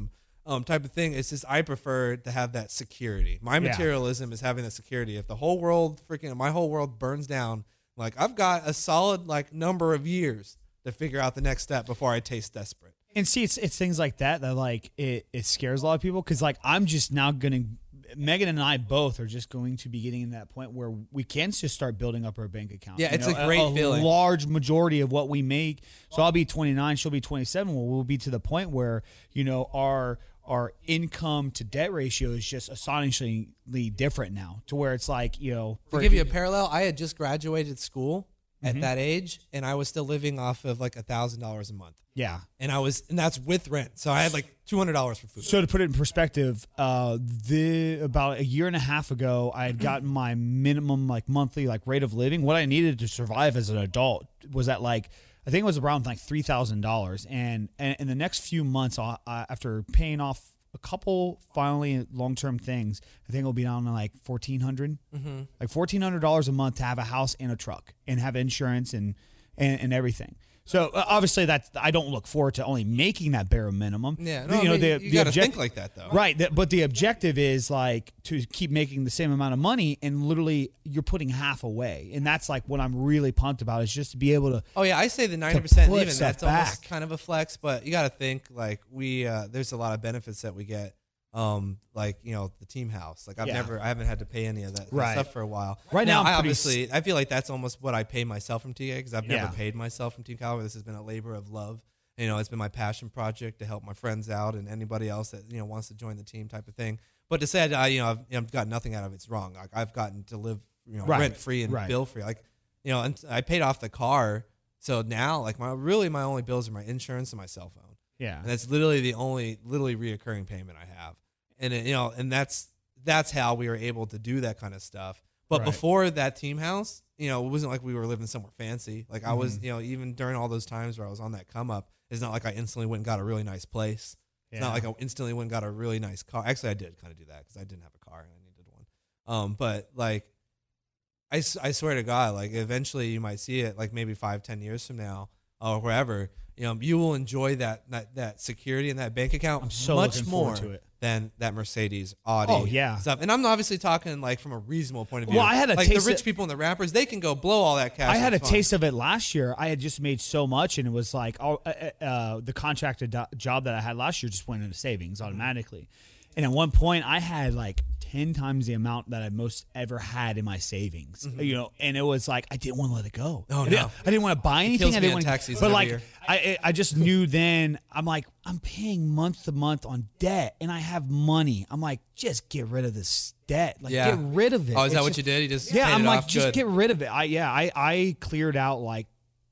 um, type of thing. It's just I prefer to have that security. My Yeah. materialism is having that security. If the whole world freaking my whole world burns down, like I've got a solid like number of years to figure out the next step before I taste desperate. And see, it's it's things like that that like it, it scares a lot of people because like I'm just now gonna Megan and I both are just going to be getting to that point where we can just start building up our bank account. Yeah, You it's know, a great a, feeling. large majority of what we make. So I'll be twenty-nine, she'll be twenty-seven. Well, we'll be to the point where you know our our income to debt ratio is just astonishingly different now, to where it's like you know. To give you a parallel, I had just graduated school at that age, and I was still living off of like a thousand dollars a month. Yeah. And I was, and that's with rent. So I had like two hundred dollars for food. So to put it in perspective, uh, the about a year and a half ago, I had gotten my minimum like monthly like rate of living. What I needed to survive as an adult was at like I think it was around like three thousand dollars. And and in the next few months, I'll, uh, after paying off a couple finally long term things, I think it'll be down to like fourteen hundred, mm-hmm. like fourteen hundred dollars a month to have a house and a truck and have insurance and and, and everything. So uh, obviously that I don't look forward to only making that bare minimum. Yeah, no, you know I mean, the, you the got to object- think like that though, right? The, but the objective is like to keep making the same amount of money, and literally you're putting half away, and that's like what I'm really pumped about is just to be able to. Oh yeah, I say the ninety percent put even. stuff That's almost back. kind of a flex, but you got to think like we. Uh, there's a lot of benefits that we get. Um, like you know the team house. Like I've Yeah. never, I haven't had to pay any of that Right. stuff for a while. Right now, I'm I pretty obviously, I feel like that's almost what I pay myself from T K because I've never Yeah. paid myself from Team Caliber. This has been a labor of love. You know, it's been my passion project to help my friends out and anybody else that you know wants to join the team, type of thing. But to say that I, you know, I've, I've got nothing out of it's wrong. Like I've gotten to live, you know, Right. rent free and Right. bill free. Like, you know, and I paid off the car, so now like my really my only bills are my insurance and my cell phone. Yeah. And that's literally the only literally reoccurring payment I have. And it, you know, and that's that's how we were able to do that kind of stuff. But Right. before that team house, you know, it wasn't like we were living somewhere fancy. Like I was, Mm-hmm. you know, even during all those times where I was on that come up, it's not like I instantly went and got a really nice place. It's Yeah. not like I instantly went and got a really nice car. Actually, I did kind of do that because I didn't have a car and I needed one. Um, but like, I, s- I swear to God, like eventually you might see it, like maybe five, ten years from now or wherever, you know, you will enjoy that that, that security and that bank account I'm so much looking more forward to it. than that Mercedes, Audi, Oh, yeah. stuff. And I'm obviously talking like from a reasonable point of view. Well, I had a like taste the rich of- people and the rappers, they can go blow all that cash. I had a it's fine. taste of it last year. I had just made so much, and it was like oh, uh, uh, the contracted do- job that I had last year just went into savings automatically. And at one point, I had like ten times the amount that I most ever had in my savings. You know, and it was like I didn't want to let it go. Oh, I didn't, no. I didn't want to buy anything. kills I me didn't in want, tax season but every like year. I, I just knew then. I'm like I'm paying month to month on debt, and I have money. I'm like, just get rid of this debt. Like Yeah. get rid of it. Oh, is that It's what just- you did? You just yeah, paid I'm it like, off? just Good. get rid of it. I yeah, I I cleared out like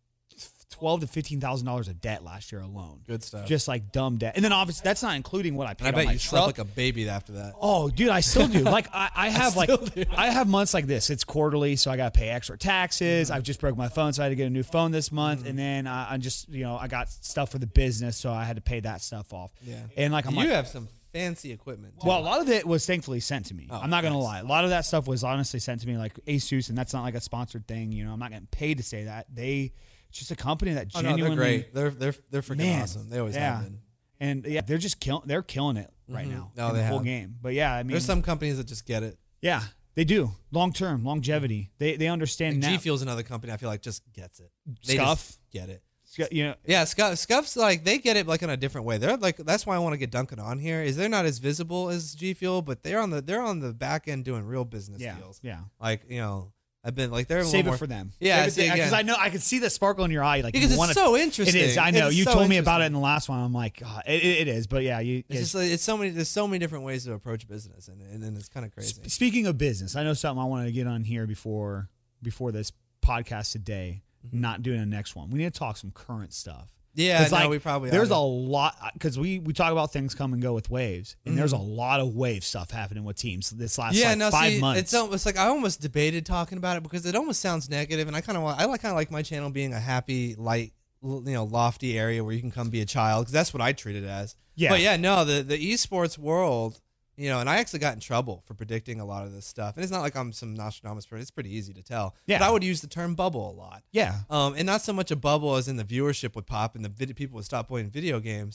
twelve to fifteen thousand dollars of debt last year alone. Good stuff. Just like dumb debt, and then obviously that's not including what I paid I on bet my you truck. slept like a baby after that. Oh, dude, I still do. Like I, I have like still do. I have months like this. It's quarterly, so I got to pay extra taxes. I've just broke my phone, so I had to get a new phone this month, Mm-hmm. and then I, I just you know I got stuff for the business, so I had to pay that stuff off. Yeah. and like I'm you like, have some fancy equipment. Too. well, a lot of it was thankfully sent to me. Oh, I'm not gonna nice. lie. A lot of that stuff was honestly sent to me, like Asus, and that's not like a sponsored thing. You know, I'm not getting paid to say that. They, it's just a company that oh no, genuinely, they're great. They're they're they're freaking man, awesome. They always yeah. have been. and yeah, they're just killing. They're killing it right Mhm. now. No, in they the whole have. game. But yeah, I mean, There's some companies that just get it. yeah, they do long term longevity. They they understand Like now. G Fuel's another company I feel like just gets it. They Scuff? just get it. You know, Yeah, Scuff, Scuff's like they get it like in a different way. They're like that's why I want to get Duncan on here. Is they're not as visible as G Fuel, but they're on the they're on the back end doing real business yeah, deals. yeah. Like you know, I've been like they're a Save little it more, for them. Yeah, because see, again. I know I can see the sparkle in your eye. Like because you it's wanna, so interesting. It is. I know It's you so told me about it in interesting. the last one. I'm like, God, it, it is. But yeah, you. It's just like, it's so many. There's so many different ways to approach business, and and, and it's kind of crazy. Sp- Speaking of business, I know something I wanted to get on here before before this podcast today. Mm-hmm. Not doing the next one. We need to talk some current stuff. Yeah, It's no, like, we probably there's oughta. a lot because we we talk about things come and go with waves, and there's a lot of wave stuff happening with teams this last Mm-hmm. yeah, like no, five see, months. it's almost like I almost debated talking about it because it almost sounds negative, and I kind of want I like kind of like my channel being a happy, light, l- you know, lofty area where you can come be a child because that's what I treat it as. Yeah. but yeah, no, the the esports world, you know, and I actually got in trouble for predicting a lot of this stuff, and it's not like I'm some Nostradamus person. It's pretty easy to tell. Yeah. but I would use the term bubble a lot. yeah, Um, and not so much a bubble as in the viewership would pop and the vid- people would stop playing video games,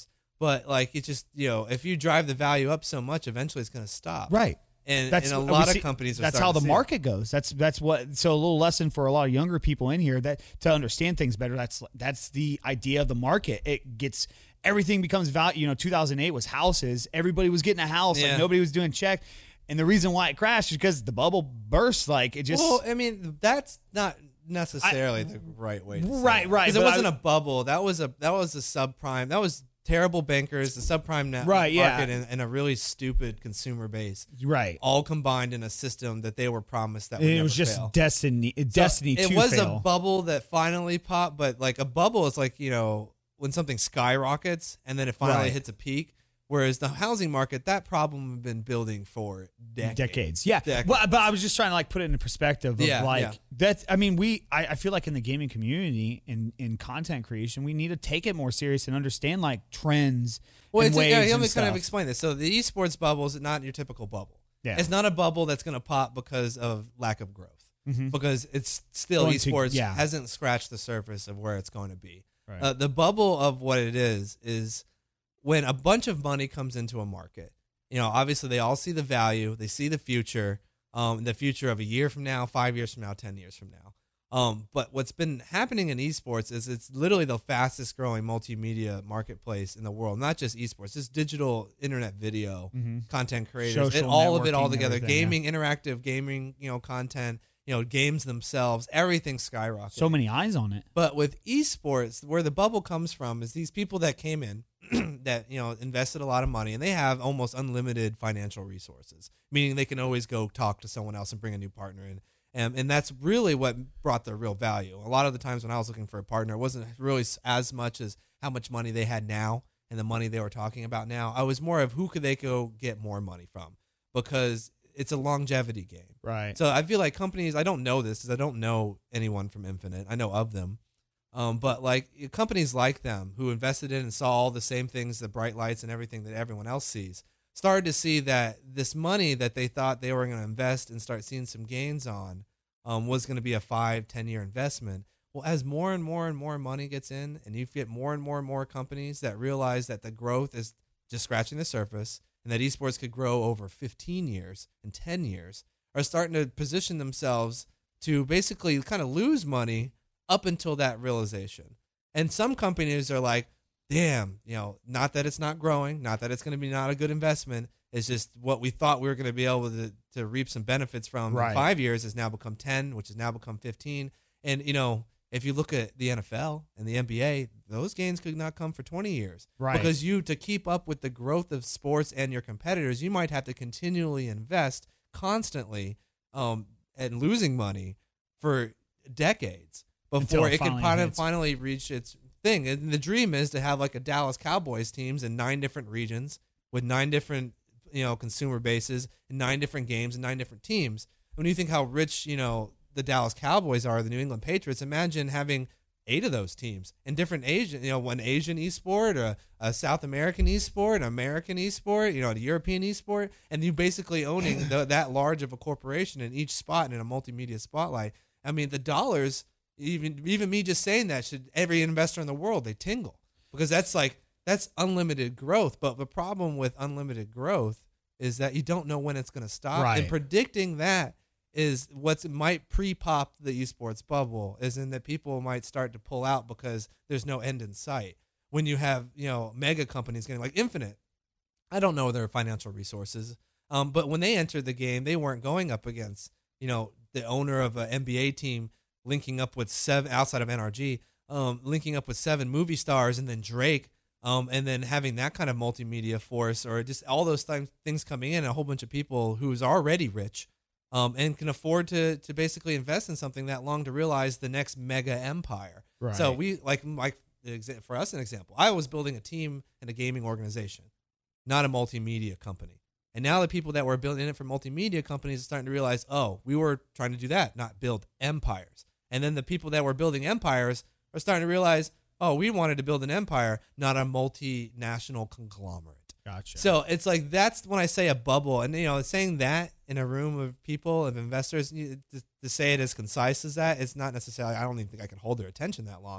but like it just you know if you drive the value up so much, eventually it's going to stop. Right. And, that's and a we lot see- of companies. Are That's how starting the to see it. market goes. That's that's what. So a little lesson for a lot of younger people in here that to understand things better. That's that's the idea of the market. It gets everything becomes value. You know, two thousand eight was houses. Everybody was getting a house. Yeah. Like nobody was doing check. And the reason why it crashed is because the bubble burst. Like it just. Well, I mean, that's not necessarily I, the right way. To say right, it. right. Because it wasn't I, a bubble. That was a that was a subprime. That was terrible bankers, the subprime net right, market, yeah. and, and a really stupid consumer base. Right. All combined in a system that they were promised that would and it never was just fail. destiny. So Destiny. it to was fail. a bubble that finally popped, but like a bubble is like you know when something skyrockets and then it finally Right. hits a peak. Whereas the housing market, that problem had been building for decades. Decades, yeah. Decades. Well, but I was just trying to like put it into perspective of Yeah, like yeah. that's. I mean, we. I, I feel like in the gaming community and in content creation, we need to take it more serious and understand like trends. Well, and it's a, waves yeah, let and me kind of stuff. explain this. So the esports bubble is not your typical bubble. Yeah. It's not a bubble that's going to pop because of lack of growth. Mhm. Because it's still Going to- esports yeah. hasn't scratched the surface of where it's going to be. Right. Uh, the bubble of what it is is when a bunch of money comes into a market. You know, obviously they all see the value, they see the future, um, the future of a year from now, five years from now, ten years from now. Um, but what's been happening in esports is it's literally the fastest growing multimedia marketplace in the world. Not just esports, just digital internet video, Mhm. content creators, Social and all of it all networking, together. everything, yeah. Gaming, interactive gaming, you know, content, you know, games themselves, everything skyrocketed. So many eyes on it. But with esports, where the bubble comes from is these people that came in that, you know, invested a lot of money and they have almost unlimited financial resources, meaning they can always go talk to someone else and bring a new partner in. And, and that's really what brought the real value. A lot of the times when I was looking for a partner, it wasn't really as much as how much money they had now and the money they were talking about now. I was more of who could they go get more money from, because it's a longevity game. Right. So I feel like companies, I don't know this because I don't know anyone from Infinite. I know of them. Um, but like companies like them who invested in and saw all the same things, the bright lights and everything that everyone else sees, started to see that this money that they thought they were going to invest and start seeing some gains on um, was going to be a five, ten year investment. Well, as more and more and more money gets in and you get more and more and more companies that realize that the growth is just scratching the surface and that esports could grow over fifteen years and ten years, are starting to position themselves to basically kind of lose money up until that realization. And some companies are like, damn, you know, not that it's not growing, not that it's going to be not a good investment. It's just what we thought we were going to be able to, to reap some benefits from Right. in five years has now become ten, which has now become fifteen. And, you know, if you look at the N F L and the N B A, those gains could not come for twenty years. Right. Because you, to keep up with the growth of sports and your competitors, you might have to continually invest constantly um, and losing money for decades Until before it it can finally finally, hits. finally reach its thing. And the dream is to have like a Dallas Cowboys teams in nine different regions with nine different, you know, consumer bases and nine different games and nine different teams. When you think how rich, you know, the Dallas Cowboys are, the New England Patriots, imagine having eight of those teams in different Asian, you know, one Asian esport, a, a South American esport, an American esport, you know, a European esport, and you basically owning the, that large of a corporation in each spot and in a multimedia spotlight. I mean, the dollars, even even me just saying that, should every investor in the world, they tingle, because that's like, that's unlimited growth. But the problem with unlimited growth is that you don't know when it's going to stop. Right. And predicting that is what might pre-pop the esports bubble, is in that people might start to pull out because there's no end in sight. When you have, you know, mega companies getting like Infinite, I don't know their financial resources, um, but when they entered the game, they weren't going up against, you know, the owner of an N B A team linking up with seven, outside of N R G, um, linking up with seven movie stars and then Drake, um, and then having that kind of multimedia force, or just all those th- things coming in, a whole bunch of people who's already rich, um, and can afford to to basically invest in something that long to realize the next mega empire. Right. So we, like, like for us, an example, I was building a team in a gaming organization, not a multimedia company. And now the people that were building it for multimedia companies are starting to realize, oh, we were trying to do that, not build empires. And then the people that were building empires are starting to realize, oh, we wanted to build an empire, not a multinational conglomerate. Gotcha. So it's like, that's when I say a bubble. And, you know, saying that in a room of people, of investors, you, to, to say it as concise as that, it's not necessarily, I don't even think I can hold their attention that long.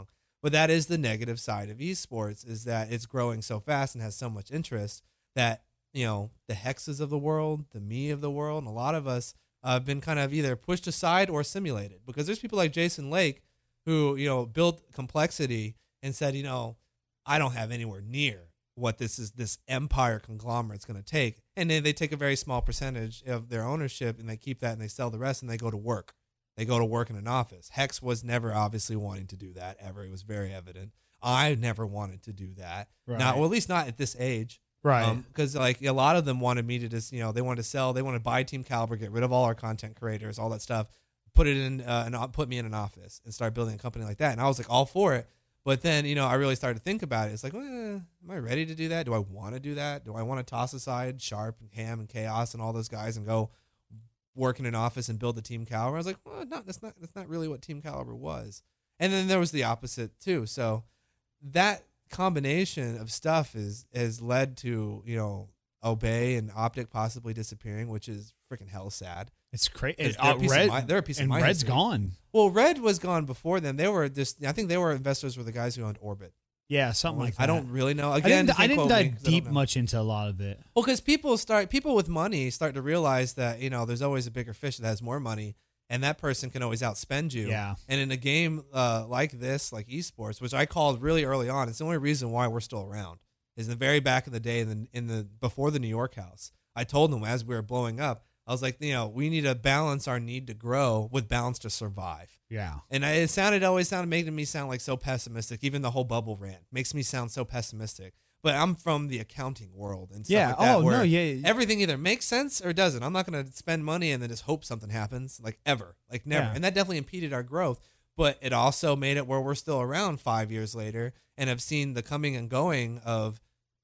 But that is the negative side of esports, is that it's growing so fast and has so much interest that, you know, the Hexes of the world, the me of the world, and a lot of us uh, have been kind of either pushed aside or simulated, because there's people like Jason Lake who, you know, built Complexity and said, you know, I don't have anywhere near what this is, this empire conglomerate's going to take. And then they take a very small percentage of their ownership and they keep that and they sell the rest and they go to work. They go to work in an office. Hex was never obviously wanting to do that ever. It was very evident. I never wanted to do that. Right. Not, well, at least not at this age. Right. Because um, like a lot of them wanted me to just, you know, they wanted to sell, they wanted to buy Team Caliber, get rid of all our content creators, all that stuff, put it in, uh, and put me in an office and start building a company like that. And I was like all for it. But then, you know, I really started to think about it. It's like, eh, am I ready to do that? Do I want to do that? Do I want to toss aside Sharp and Cam and Chaos and all those guys and go work in an office and build the Team Caliber? I was like, well, no, that's not that's not really what Team Caliber was. And then there was the opposite too. So that combination of stuff is has led to, you know, Obey and Optic possibly disappearing, which is freaking hell sad. It's crazy. They're, uh, Red, my, they're a piece and of my Red's history. gone. Well, Red was gone before them. They were just, I think they were investors were the guys who owned Orbit. Yeah, something like that. I don't really know. I Again, didn't, I didn't dive deep me, much into a lot of it. Well, because people start, people with money start to realize that, you know, there's always a bigger fish that has more money, and that person can always outspend you. Yeah. And in a game uh, like this, like esports, which I called really early on, it's the only reason why we're still around. Is in the very back of the day, in the, in the before the New York house, I told them as we were blowing up, I was like, you know, we need to balance our need to grow with balance to survive. Yeah. And I, it sounded, always sounded, making me sound like so pessimistic. Even the whole bubble rant makes me sound so pessimistic. But I'm from the accounting world and stuff yeah. like that. Oh, where no, yeah. everything either makes sense or doesn't. I'm not going to spend money and then just hope something happens, like ever, like never. Yeah. And that definitely impeded our growth. But it also made it where we're still around five years later and have seen the coming and going of,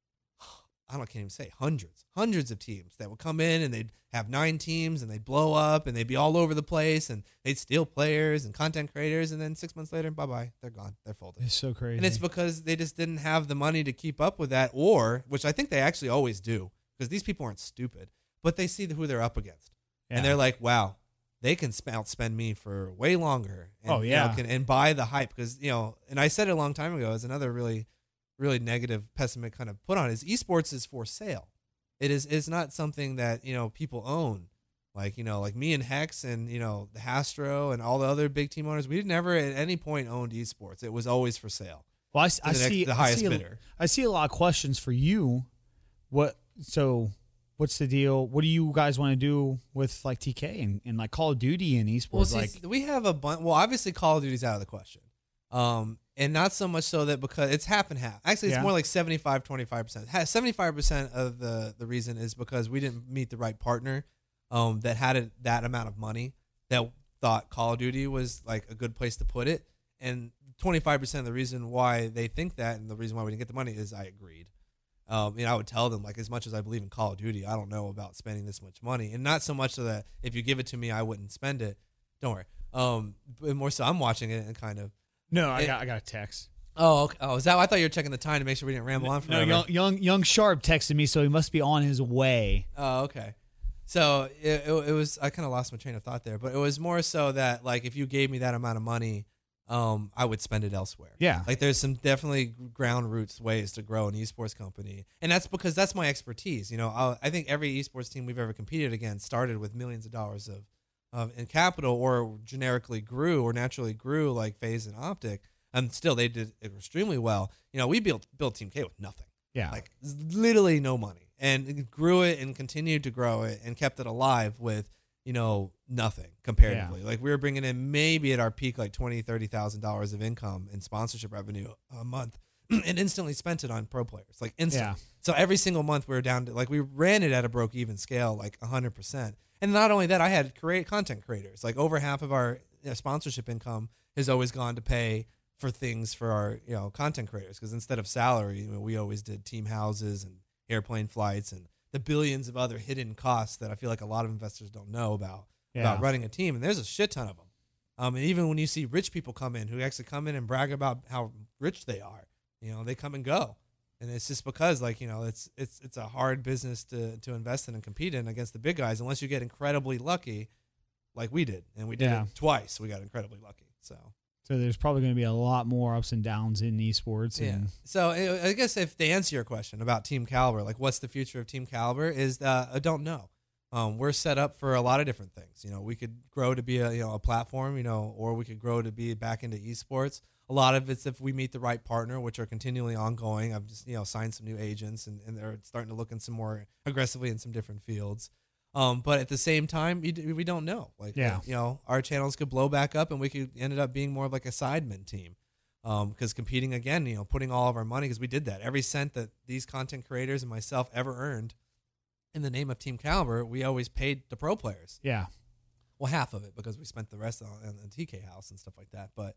I don't can't even say hundreds, hundreds of teams that would come in and they'd have nine teams and they'd blow up and they'd be all over the place and they'd steal players and content creators, and then six months later, bye bye, they're gone, they're folded. It's so crazy. And it's because they just didn't have the money to keep up with that, or which I think they actually always do, because these people aren't stupid, but they see who they're up against, yeah. and they're like, wow, they can sp- outspend me for way longer. And, oh yeah, you know, can, and buy the hype, because you know, and I said it a long time ago as another really. really negative, pessimistic kind of put on is esports is for sale. It is is not something that, you know, people own. Like, you know, like me and Hex and, you know, the Hastro and all the other big team owners, we never at any point owned esports. It was always for sale. Well, I, I the see next, the highest I see bidder. A, I see a lot of questions for you. What so what's the deal? What do you guys want to do with like T K and, and like Call of Duty and esports? Well, see, like we have a bunch. Well, obviously Call of Duty's out of the question. Um, and not so much so that because it's half and half. Actually, it's Yeah. more like seventy-five, twenty-five percent. seventy-five percent of the, the reason is because we didn't meet the right partner um, that had a, that amount of money that thought Call of Duty was like a good place to put it. And twenty-five percent of the reason why they think that and the reason why we didn't get the money is I agreed. Um, you know, I would tell them, like, as much as I believe in Call of Duty, I don't know about spending this much money. And not so much so that if you give it to me, I wouldn't spend it. Don't worry. Um, but more so, I'm watching it and kind of. no, I it, got I got a text. Oh, okay. Oh, is that? I thought you were checking the time to make sure we didn't ramble on No, forever. young, young young Sharp texted me, so he must be on his way. Oh, okay. So it, it, it was. I kind of lost my train of thought there, but it was more so that, like, if you gave me that amount of money, um, I would spend it elsewhere. Yeah. Like, there's some definitely ground roots ways to grow an esports company, and that's because that's my expertise. You know, I'll, I think every esports team we've ever competed against started with millions of dollars of, of in capital, or generically grew or naturally grew, like FaZe and Optic, and still they did extremely well. You know, we built built Team K with nothing. Yeah. Like literally no money, and grew it and continued to grow it and kept it alive with, you know, nothing comparatively. Yeah. Like we were bringing in maybe at our peak like twenty, thirty thousand dollars of income and sponsorship revenue a month, and instantly spent it on pro players, like instantly. Yeah. So every single month we were down to, like, we ran it at a broke even scale, like a hundred percent. And not only that, I had create content creators. Like over half of our, you know, sponsorship income has always gone to pay for things for our, you know, content creators, because instead of salary, you know, we always did team houses and airplane flights and the billions of other hidden costs that I feel like a lot of investors don't know about Yeah. about running a team. And there's a shit ton of them. Um, and even when you see rich people come in who actually come in and brag about how rich they are, you know, they come and go. And it's just because, like, you know, it's it's it's a hard business to to invest in and compete in against the big guys, unless you get incredibly lucky, like we did, and we did Yeah. it twice. We got incredibly lucky. So So there's probably going to be a lot more ups and downs in esports. Yeah. And So I I guess if to answer your question about Team Caliber, like what's the future of Team Caliber, is uh, I don't know. Um, we're set up for a lot of different things. You know, we could grow to be a you know a platform, you know, or we could grow to be back into esports. A lot of it's if we meet the right partner, which are continually ongoing. I've just you know signed some new agents, and, and they're starting to look in some more aggressively in some different fields. Um, but at the same time, we, d- we don't know. Like, Yeah. uh, you know, our channels could blow back up, and we could ended up being more of like a sideman team. Um, because competing again, you know, putting all of our money, because we did that. Every cent that these content creators and myself ever earned in the name of Team Caliber, we always paid the pro players. yeah, Well, half of it because we spent the rest on, on the T K house and stuff like that. But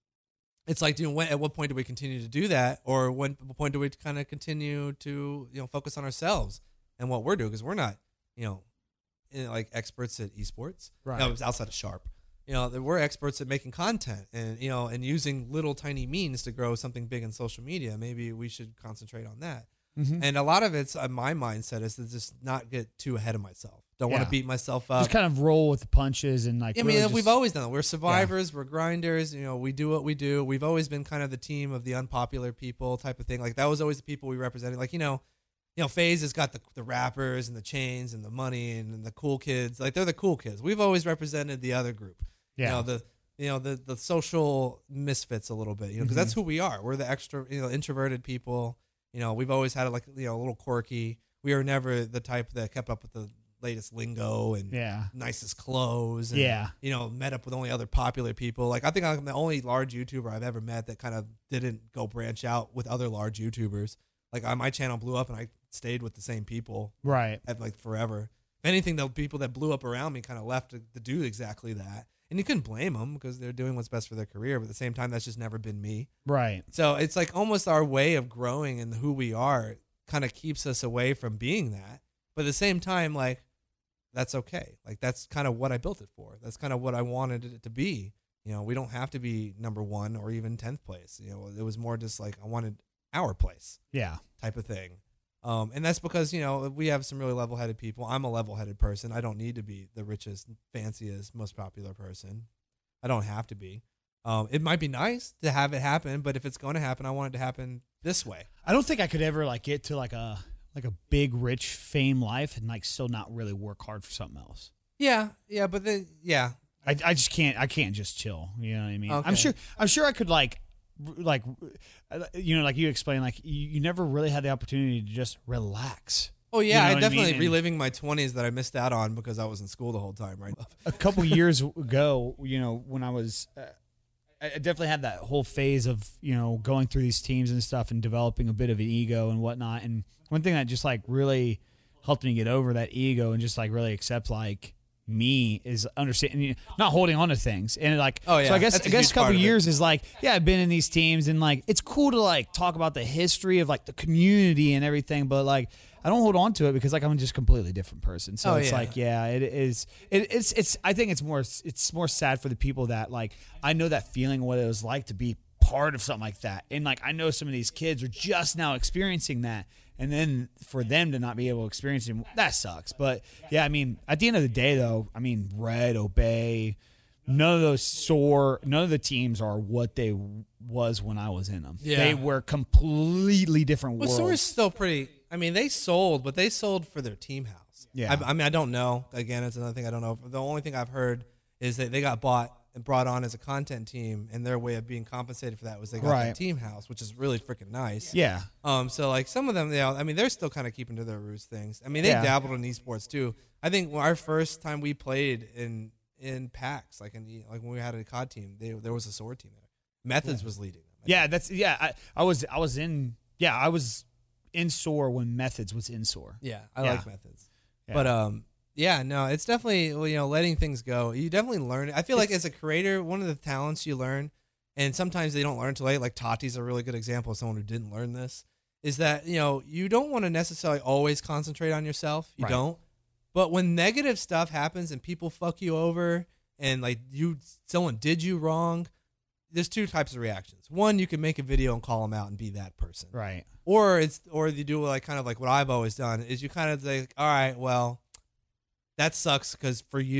it's like, dude, when, at what point do we continue to do that, or when what point do we kind of continue to you know focus on ourselves and what we're doing? Because we're not, you know, in, like experts at esports. Right. No, it's outside of Sharp. You know, that we're experts at making content and you know and using little tiny means to grow something big in social media. Maybe we should concentrate on that. mm-hmm. And a lot of it's uh, my mindset is to just not get too ahead of myself. Don't want Yeah. to beat myself up. just kind of roll with the punches and like. I really mean, just- we've always done it. We're survivors. We're grinders. You know, we do what we do. We've always been kind of the team of the unpopular people type of thing. Like that was always the people we represented. Like you know, you know, FaZe has got the the rappers and the chains and the money and, and the cool kids. Like they're the cool kids. We've always represented the other group. yeah, You know the you know the the social misfits a little bit. You know, because Mhm. that's who we are. We're the extra you know introverted people. You know, we've always had like you know a little quirky. We were never the type that kept up with the latest lingo and yeah, nicest clothes. And, Yeah. You know, met up with only other popular people. Like I think I'm the only large YouTuber I've ever met that kind of didn't go branch out with other large YouTubers. Like I, my channel blew up and I stayed with the same people right. at like forever. If anything, the people that blew up around me kind of left to, to do exactly that. And you couldn't blame them because they're doing what's best for their career. But at the same time, that's just never been me. Right. So it's like almost our way of growing and who we are kind of keeps us away from being that. But at the same time, like, that's okay. Like, that's kind of what I built it for. That's kind of what I wanted it to be. You know, we don't have to be number one or even tenth place. You know, it was more just like I wanted our place Yeah. type of thing. Um, and that's because, you know, we have some really level-headed people. I'm a level-headed person. I don't need to be the richest, fanciest, most popular person. I don't have to be. Um, it might be nice to have it happen, but if it's going to happen, I want it to happen this way. I don't think I could ever like get to like a like a big rich fame life and like still not really work hard for something else. Yeah, yeah, but then, yeah. I, I just can't I can't just chill. You know what I mean? Okay. I'm sure I'm sure I could like r- like uh, you know like you explained like you, you never really had the opportunity to just relax. Oh, yeah, You know I what I definitely mean? And- reliving my twenties that I missed out on because I was in school the whole time, right? A couple years ago, you know, when I was uh, I I definitely had that whole phase of, you know, going through these teams and stuff and developing a bit of an ego and whatnot. And one thing that just like really helped me get over that ego and just like really accept like me is understanding, not holding on to things. And like, Oh, yeah, so I guess, that's a I guess huge a couple part of it. years is like, yeah, I've been in these teams and like, it's cool to like talk about the history of like the community and everything. But like, I don't hold on to it because like I'm just a completely different person. So Oh, it's yeah. like, yeah, it is. It, it's it's. I think it's more it's more sad for the people that like I know that feeling what it was like to be part of something like that, and like I know some of these kids are just now experiencing that, and then for them to not be able to experience it, that sucks. But yeah, I mean, at the end of the day, though, I mean, Red, Obey, none of those soar, none of the teams are what they was when I was in them. Yeah. They were completely different Well, worlds. Soar's still pretty. I mean, they sold, but they sold for their team house. Yeah. I, I mean, I don't know. Again, it's another thing I don't know. The only thing I've heard is that they got bought and brought on as a content team, and their way of being compensated for that was they got their Right. team house, which is really freaking nice. Yeah. Um. So like some of them, you know, I mean, they're still kind of keeping to their roots things. I mean, they Yeah. dabbled in esports too. I think our first time we played in in PAX, like in the, like when we had a C O D team, they, there was a sword team there. Methods was leading them. Yeah, that's yeah. I, I was I was in yeah I was in Soar when Methods was in Soar. Yeah, I Yeah. like methods. Yeah. But um yeah, no, it's definitely well, you know, letting things go. You definitely learn. I feel like as a creator, one of the talents you learn, and sometimes they don't learn till late, like Tati's a really good example of someone who didn't learn this, is that, you know, you don't want to necessarily always concentrate on yourself. You Right. don't. But when negative stuff happens and people fuck you over and like you someone did you wrong, there's two types of reactions. One, you can make a video and call them out and be that person. Right. Or it's or you do like kind of like what I've always done is you kind of like, all right, well, that sucks because for you,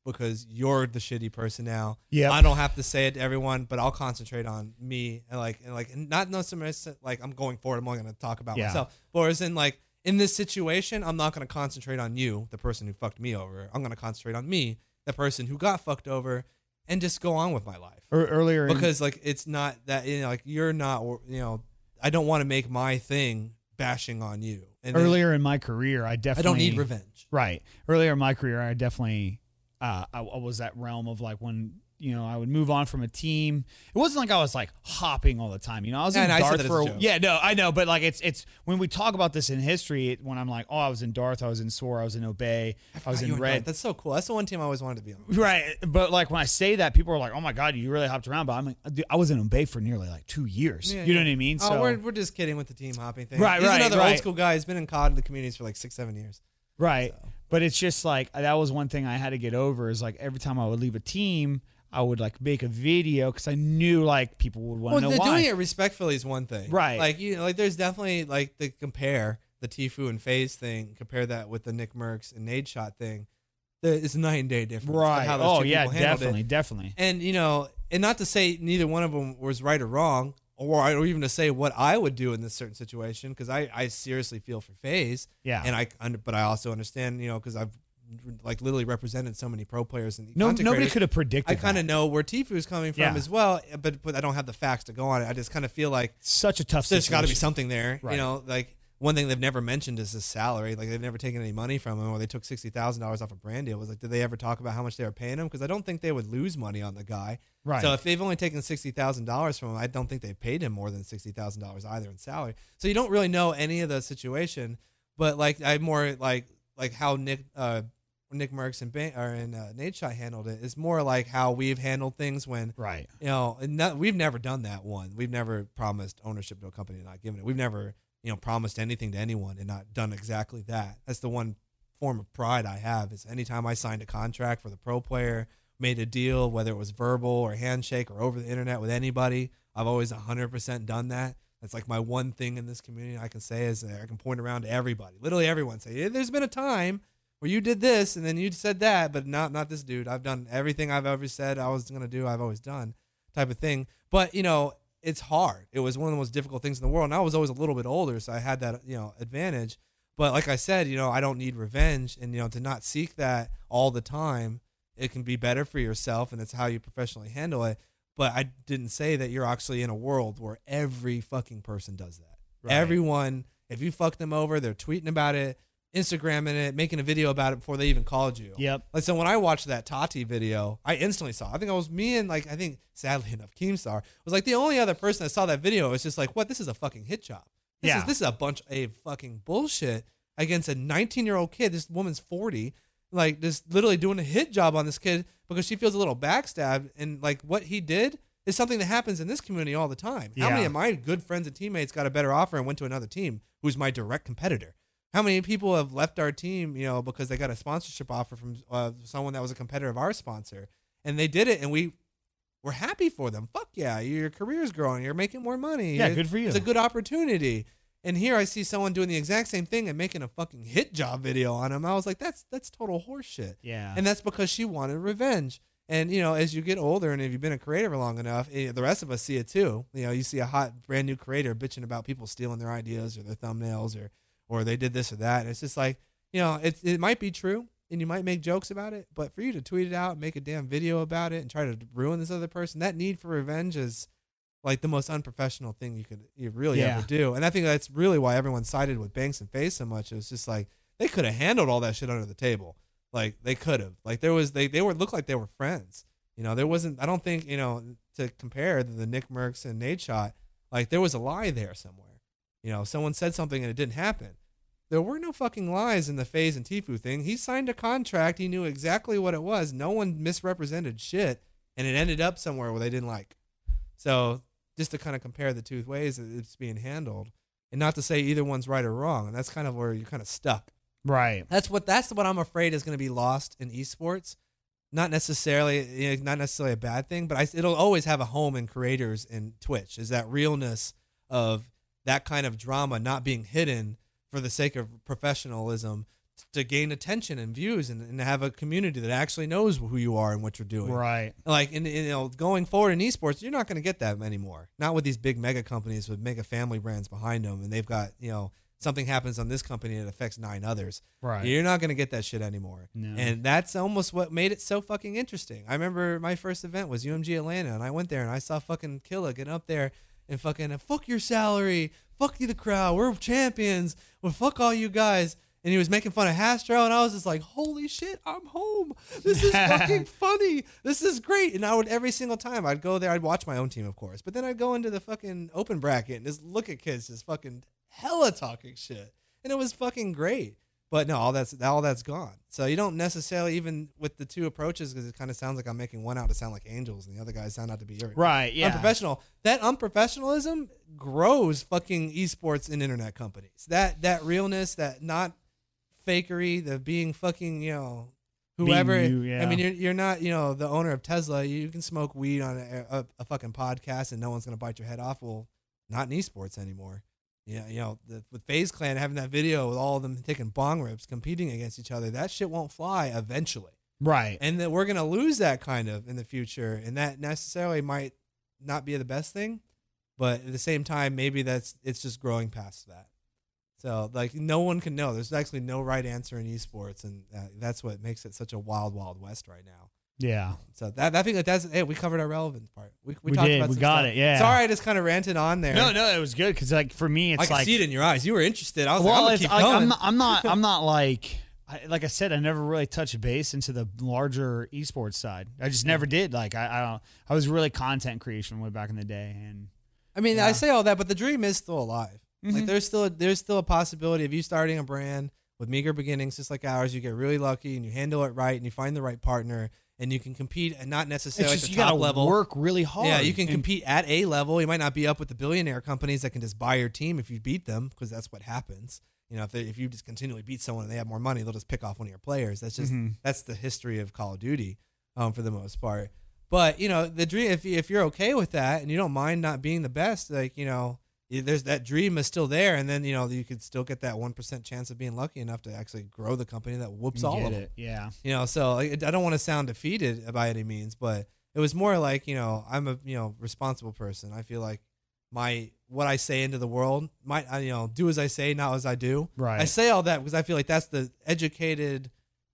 because you're the shitty person now. Yep. I don't have to say it to everyone, but I'll concentrate on me and like and like and not necessarily like I'm going forward. I'm only going to talk about Yeah. myself. But whereas in like in this situation, I'm not going to concentrate on you, the person who fucked me over. I'm going to concentrate on me, the person who got fucked over, and just go on with my life. Or earlier, in- Because like it's not that you know like you're not you know I don't want to make my thing bashing on you. And then earlier in my career, I I definitely don't need revenge. Right. Earlier in my career, I definitely uh, I, I was that realm of like when you know I would move on from a team. It wasn't like I was like hopping all the time. You know, I was Yeah, in and I said Darth that as for a a, joke. yeah, no, I know, but like it's it's when we talk about this in history, it, when I'm like, oh, I was in Darth, I was in Soar, I was in Obey, I, was God, in you and Red. Darth, That's so cool. That's the one team I always wanted to be on. Right, but like when I say that, people are like, "Oh my god, you really hopped around." But I'm like, dude, I was in Obey for nearly like two years. Yeah, you know yeah. what I mean? Oh, So we're, we're just kidding with the team hopping thing. Right, He's right, another right. old school guy. He's been in C O D in the communities for like six, seven years. right, So. but it's just like that was one thing I had to get over. Is like every time I would leave a team, I would like make a video because I knew like people would want Well, to know the- why. doing it respectfully is one thing, Right. Like you know, like there's definitely like the compare the Tfue and FaZe thing. Compare that with the Nick Merckx and Nade Shot thing. There- It's night and day difference. on Right. How those Oh two yeah, people handled definitely, It. definitely. And you know, and not to say neither one of them was right or wrong, or, or even to say what I would do in this certain situation, because I, I seriously feel for FaZe. Yeah. And I, under- but I also understand, you know, because I've like literally represented so many pro players and No, content nobody creators. could have predicted. I kind that. of know where Tfue's coming from Yeah. as well, but but I don't have the facts to go on it. I just kind of feel like Such a tough. there's got to be situation. something there. Right. You know, like one thing they've never mentioned is his salary. Like they've never taken any money from him, or they took sixty thousand dollars off a brand deal. Was like, did they ever talk about how much they were paying him? Because I don't think they would lose money on the guy. Right. So if they've only taken sixty thousand dollars from him, I don't think they paid him more than sixty thousand dollars either in salary. So you don't really know any of the situation. But like I more like like how Nick uh, Nick Merckx and Ban- or and uh, Nade Shot handled it is more like how we've handled things when Right. you know, and not, we've never done that one. We've never promised ownership to a company and not given it. We've never, you know, promised anything to anyone and not done exactly that. That's the one form of pride I have is anytime I signed a contract for the pro player, made a deal, whether it was verbal or handshake or over the internet with anybody, I've always one hundred percent done that. That's like my one thing in this community I can say is that I can point around to everybody, literally everyone, say, yeah, there's been a time where you did this and then you said that, but not not this dude. I've done everything I've ever said I was going to do, I've always done, type of thing. But, you know, it's hard. It was one of the most difficult things in the world. And I was always a little bit older, so I had that, you know, advantage. But like I said, you know, I don't need revenge. And, you know, to not seek that all the time, it can be better for yourself, and it's how you professionally handle it. But I didn't say that you're actually in a world where every fucking person does that. Right. Everyone, if you fuck them over, they're tweeting about it, Instagramming it, making a video about it before they even called you. Yep. Like, so when I watched that Tati video, I instantly saw, I think I was me and like, I think sadly enough, Keemstar was like the only other person that saw that video. Was just like, what? This is a fucking hit job. This Yeah. is, this is a bunch of fucking bullshit against a nineteen year old kid. This woman's forty, like just literally doing a hit job on this kid because she feels a little backstabbed. And like what he did is something that happens in this community all the time. How Yeah. many of my good friends and teammates got a better offer and went to another team who's my direct competitor? How many people have left our team, you know, because they got a sponsorship offer from uh, someone that was a competitor of our sponsor, and they did it, and we were happy for them. Fuck yeah, your career's growing, you're making more money. Yeah, It- good for you. It's a good opportunity. And here I see someone doing the exact same thing and making a fucking hit job video on him. I was like, that's that's total horseshit. Yeah. And that's because she wanted revenge. And, you know, as you get older and if you've been a creator long enough, eh, the rest of us see it too. You know, you see a hot, brand new creator bitching about people stealing their ideas or their thumbnails or or they did this or that. And it's just like, you know, it, it might be true and you might make jokes about it. But for you to tweet it out and make a damn video about it and try to ruin this other person, that need for revenge is like the most unprofessional thing you could you really Yeah. ever do. And I think that's really why everyone sided with Banks and FaZe so much. It was just like they could have handled all that shit under the table. Like they could have. Like there was they they were looked like they were friends. You know, there wasn't I don't think, you know, to compare the Nick Merckx and Nade Shot, like there was a lie there somewhere. You know, someone said something and it didn't happen. There were no fucking lies in the FaZe and Tfue thing. He signed a contract. He knew exactly what it was. No one misrepresented shit, and it ended up somewhere where they didn't like. So just to kind of compare the two ways that it's being handled, and not to say either one's right or wrong, and that's kind of where you're kind of stuck. Right. That's what that's what I'm afraid is going to be lost in esports. Not necessarily, you know, not necessarily a bad thing, but I, it'll always have a home in creators and Twitch. Is that realness of that kind of drama not being hidden for the sake of professionalism to gain attention and views and, and have a community that actually knows who you are and what you're doing. Right. Like, in, in, you know, going forward in esports, you're not going to get that anymore. Not with these big mega companies with mega family brands behind them, and they've got, you know, something happens on this company that affects nine others. Right. You're not going to get that shit anymore. No. And that's almost what made it so fucking interesting. I remember my first event was U M G Atlanta, and I went there and I saw fucking Killa get up there and fucking, fuck your salary, fuck you the crowd, we're champions, well, fuck all you guys. And he was making fun of Hastro, and I was just like, holy shit, I'm home. This is fucking funny. This is great. And I would, every single time, I'd go there, I'd watch my own team, of course. But then I'd go into the fucking open bracket and just look at kids just fucking hella talking shit. And it was fucking great. But no, all that's all that's gone. So you don't necessarily, even with the two approaches, because it kind of sounds like I'm making one out to sound like angels, and the other guys sound out to be irritating. Right, yeah. Unprofessional. That unprofessionalism grows fucking esports and internet companies. That that realness, that not fakery, the being fucking, you know, whoever. Being you, yeah. I mean, you're you're not, you know, the owner of Tesla. You can smoke weed on a, a, a fucking podcast and no one's gonna bite your head off. Well, not in esports anymore. Yeah, you know, the, with FaZe Clan having that video with all of them taking bong rips, competing against each other, that shit won't fly eventually. Right. And that we're gonna lose that kind of in the future, and that necessarily might not be the best thing, but at the same time, maybe that's it's just growing past that. So, like, no one can know. There's actually no right answer in esports, and uh, that's what makes it such a wild, wild west right now. Yeah. So that I think that that's hey, we covered our relevance part. We we, We talked did. about We some got stuff. it, yeah. Sorry, I just kind of ranted on there. No, no, it was good because, like, for me, it's I can like see it in your eyes. You were interested. I was well, like, I'm it's gonna keep like, going. I'm not, I'm not, I'm not like, I, like I said, I never really touched base into the larger esports side. I just never did. Like, I, I don't, I was really content creation way back in the day, and I mean, Yeah. I say all that, but the dream is still alive. Like, Mhm. there's still a, there's still a possibility of you starting a brand with meager beginnings, just like ours. You get really lucky and you handle it right, and you find the right partner, and you can compete, and not it's necessarily just at you the top gotta level. work really hard. Yeah, you can And- compete at a level. You might not be up with the billionaire companies that can just buy your team if you beat them, because that's what happens. You know, if they, if you just continually beat someone and they have more money, they'll just pick off one of your players. That's just Mhm. that's the history of Call of Duty, um, for the most part. But you know, the dream, if if you're okay with that and you don't mind not being the best, like, you know, there's that dream is still there, and then, you know, you could still get that one percent chance of being lucky enough to actually grow the company that whoops all get of them. it. Yeah. You know, so like, I don't want to sound defeated by any means, but it was more like, you know, I'm a, you know, responsible person. I feel like my what I say into the world might, I, you know, do as I say, not as I do. Right. I say all that because I feel like that's the educated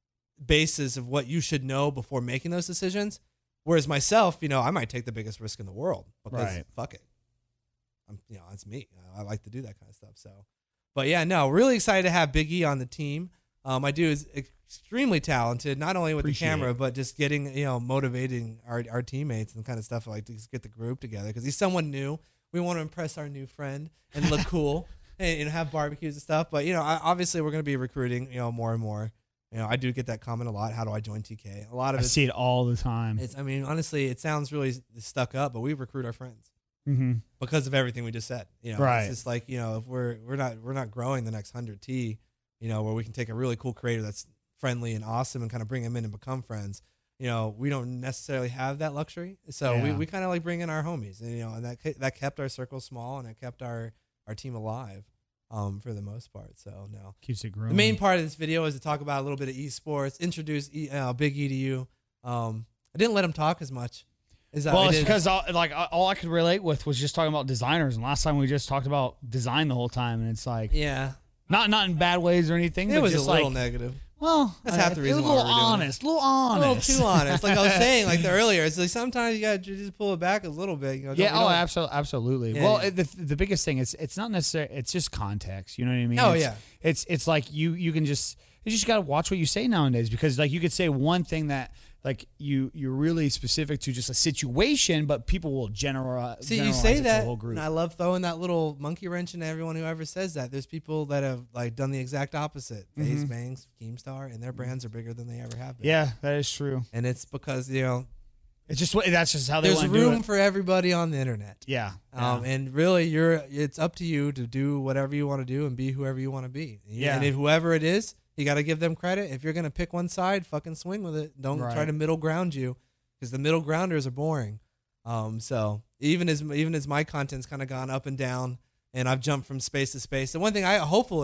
basis of what you should know before making those decisions. Whereas myself, you know, I might take the biggest risk in the world because Right. fuck it. I'm, you know, it's me. I like to do that kind of stuff. So, but yeah, no, really excited to have Big E on the team. Um, my dude is extremely talented, not only with Appreciate the camera, it. but just getting, you know, motivating our, our teammates and kind of stuff, like to just get the group together because he's someone new. We want to impress our new friend and look cool and, you know, have barbecues and stuff. But, you know, I, obviously we're going to be recruiting, you know, more and more. You know, I do get that comment a lot. How do I join T K? A lot of I it. see it all the time. It's, I mean, honestly, it sounds really stuck up, but we recruit our friends Mm-hmm. because of everything we just said. You know, Right. it's just like, you know, if we're we're not we're not growing the next hundred T, you know, where we can take a really cool creator that's friendly and awesome and kind of bring them in and become friends. You know, we don't necessarily have that luxury, so we, Yeah. we kind of like bring in our homies, and you know, and that ke- that kept our circle small and it kept our our team alive, um, for the most part. So no, Keeps it growing. the main part of this video is to talk about a little bit of esports, introduce e, uh, Big E to you. Um, I didn't let him talk as much. Is that Well, I it's did- because all, like all I could relate with was just talking about designers, and last time we just talked about design the whole time, and it's like yeah, not not in bad ways or anything. it but was a just little like, negative. well, That's half the it reason was why a little we're doing it. honest, a little A honest, little too honest. Like I was saying, like the earlier, it's like sometimes you gotta just pull it back a little bit. You know, don't- Yeah. we Oh, don't- absolutely, absolutely. Yeah, well, yeah. it- the the biggest thing is it's not necessarily. It's just context. You know what I mean? Oh, It's- yeah. It's it's like you you can just you just gotta watch what you say nowadays because like you could say one thing that like you you're really specific to just a situation, but people will generalize. See, you generalize say it to that, the whole group. and I love throwing that little monkey wrench into everyone who ever says that. There's people that have like done the exact opposite. FaZe, Bangs, Keemstar, and their brands are bigger than they ever have been. Mm-hmm. Yeah, that is true. and it's because you know It's just what that's just how they there's want to do room it. for everybody on the internet. Yeah. Um, yeah. and really, you're it's up to you to do whatever you want to do and be whoever you want to be. Yeah. And if whoever it is, you got to give them credit. If you're gonna pick one side, fucking swing with it. Don't try Right. to middle ground you, because the middle grounders are boring. Um, so even as even as my content's kind of gone up and down, and I've jumped from space to space. The one thing I hopefully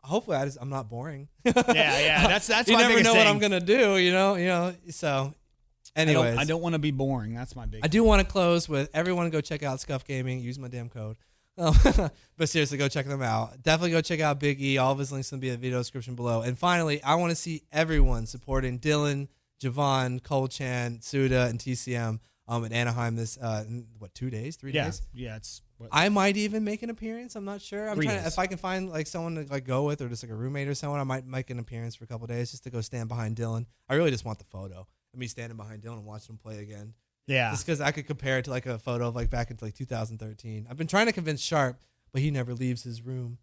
hopefully I just, I'm not boring. Yeah, yeah. That's that's you my never biggest know thing. what I'm gonna do. You know, you know. So, anyways, I don't, I don't want to be boring. That's my big. I do want to close with everyone go check out Scuff Gaming. Use my damn code. Um, but seriously, go check them out. Definitely go check out Big E. All of his links will be in the video description below. And finally, I want to see everyone supporting Dylan, Javon, Cole Chan, Suda, and T C M um, in Anaheim this, uh, in, what, two days, three Yeah, days? yeah. It's what, I might even make an appearance. I'm not sure. I'm Three trying to, days. if I can find like someone to like go with or just like a roommate or someone, I might make an appearance for a couple days just to go stand behind Dylan. I really just want the photo of me standing behind Dylan and watching him play again. yeah. Just because I could compare it to like a photo of like back into like two thousand thirteen. I've been trying to convince Sharp, but he never leaves his room.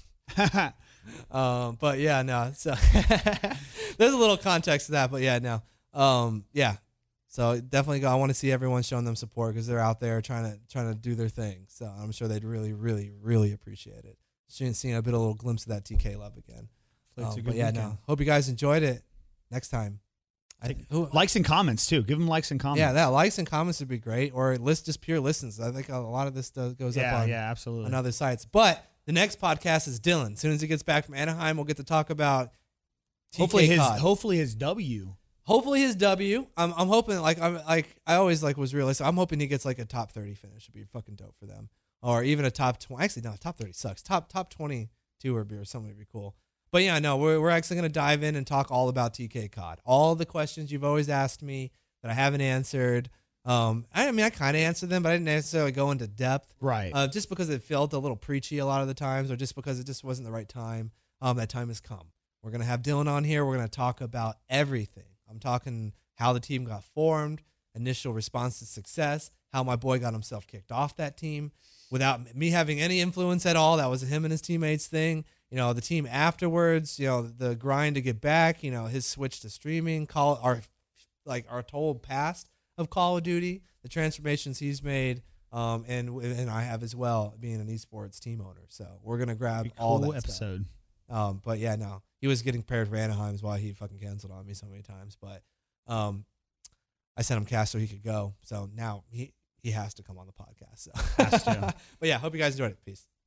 um, but yeah, no. So there's a little context to that, but yeah, no. Um, yeah. So definitely go. I want to see everyone showing them support because they're out there trying to trying to do their thing. So I'm sure they'd really, really, really appreciate it. Seeing seeing a bit of a little glimpse of that T K love again. It's a Um, good but yeah, weekend. no. Hope you guys enjoyed it. Next time. I, who, Likes and comments too. Give them likes and comments. yeah, that likes and comments would be great, or list just pure listens. I think a lot of this does, goes yeah, up on, yeah, absolutely. on other sites. But the next podcast is Dylan. As soon as he gets back from Anaheim, we'll get to talk about T K hopefully his COD. hopefully his W. Hopefully his W. I'm I'm hoping like I'm like I always like was realistic. I'm hoping he gets like a top thirty finish. It'd be fucking dope for them, or even a top twenty. Actually, no, top thirty sucks. Top top twenty two or or something would be cool. But yeah, no, we're we're actually gonna dive in and talk all about T K C O D. All the questions you've always asked me that I haven't answered. Um, I, I mean, I kind of answered them, but I didn't necessarily go into depth. Right. Uh, just because it felt a little preachy a lot of the times, or just because it just wasn't the right time. Um, that time has come. We're gonna have Dylan on here. We're gonna talk about everything. I'm talking how the team got formed, initial response to success, how my boy got himself kicked off that team without me having any influence at all. That was him and his teammates thing. You know, the team afterwards, you know, the grind to get back, you know, his switch to streaming, call our like our total past of Call of Duty, the transformations he's made, um, and and I have as well, being an esports team owner. So we're gonna grab Be all cool that episode. stuff. Um, but yeah, no, he was getting prepared for Anaheim, is why he fucking canceled on me so many times. But um, I sent him cash so he could go. So now he he has to come on the podcast. So. Has to. But yeah, hope you guys enjoyed it. Peace.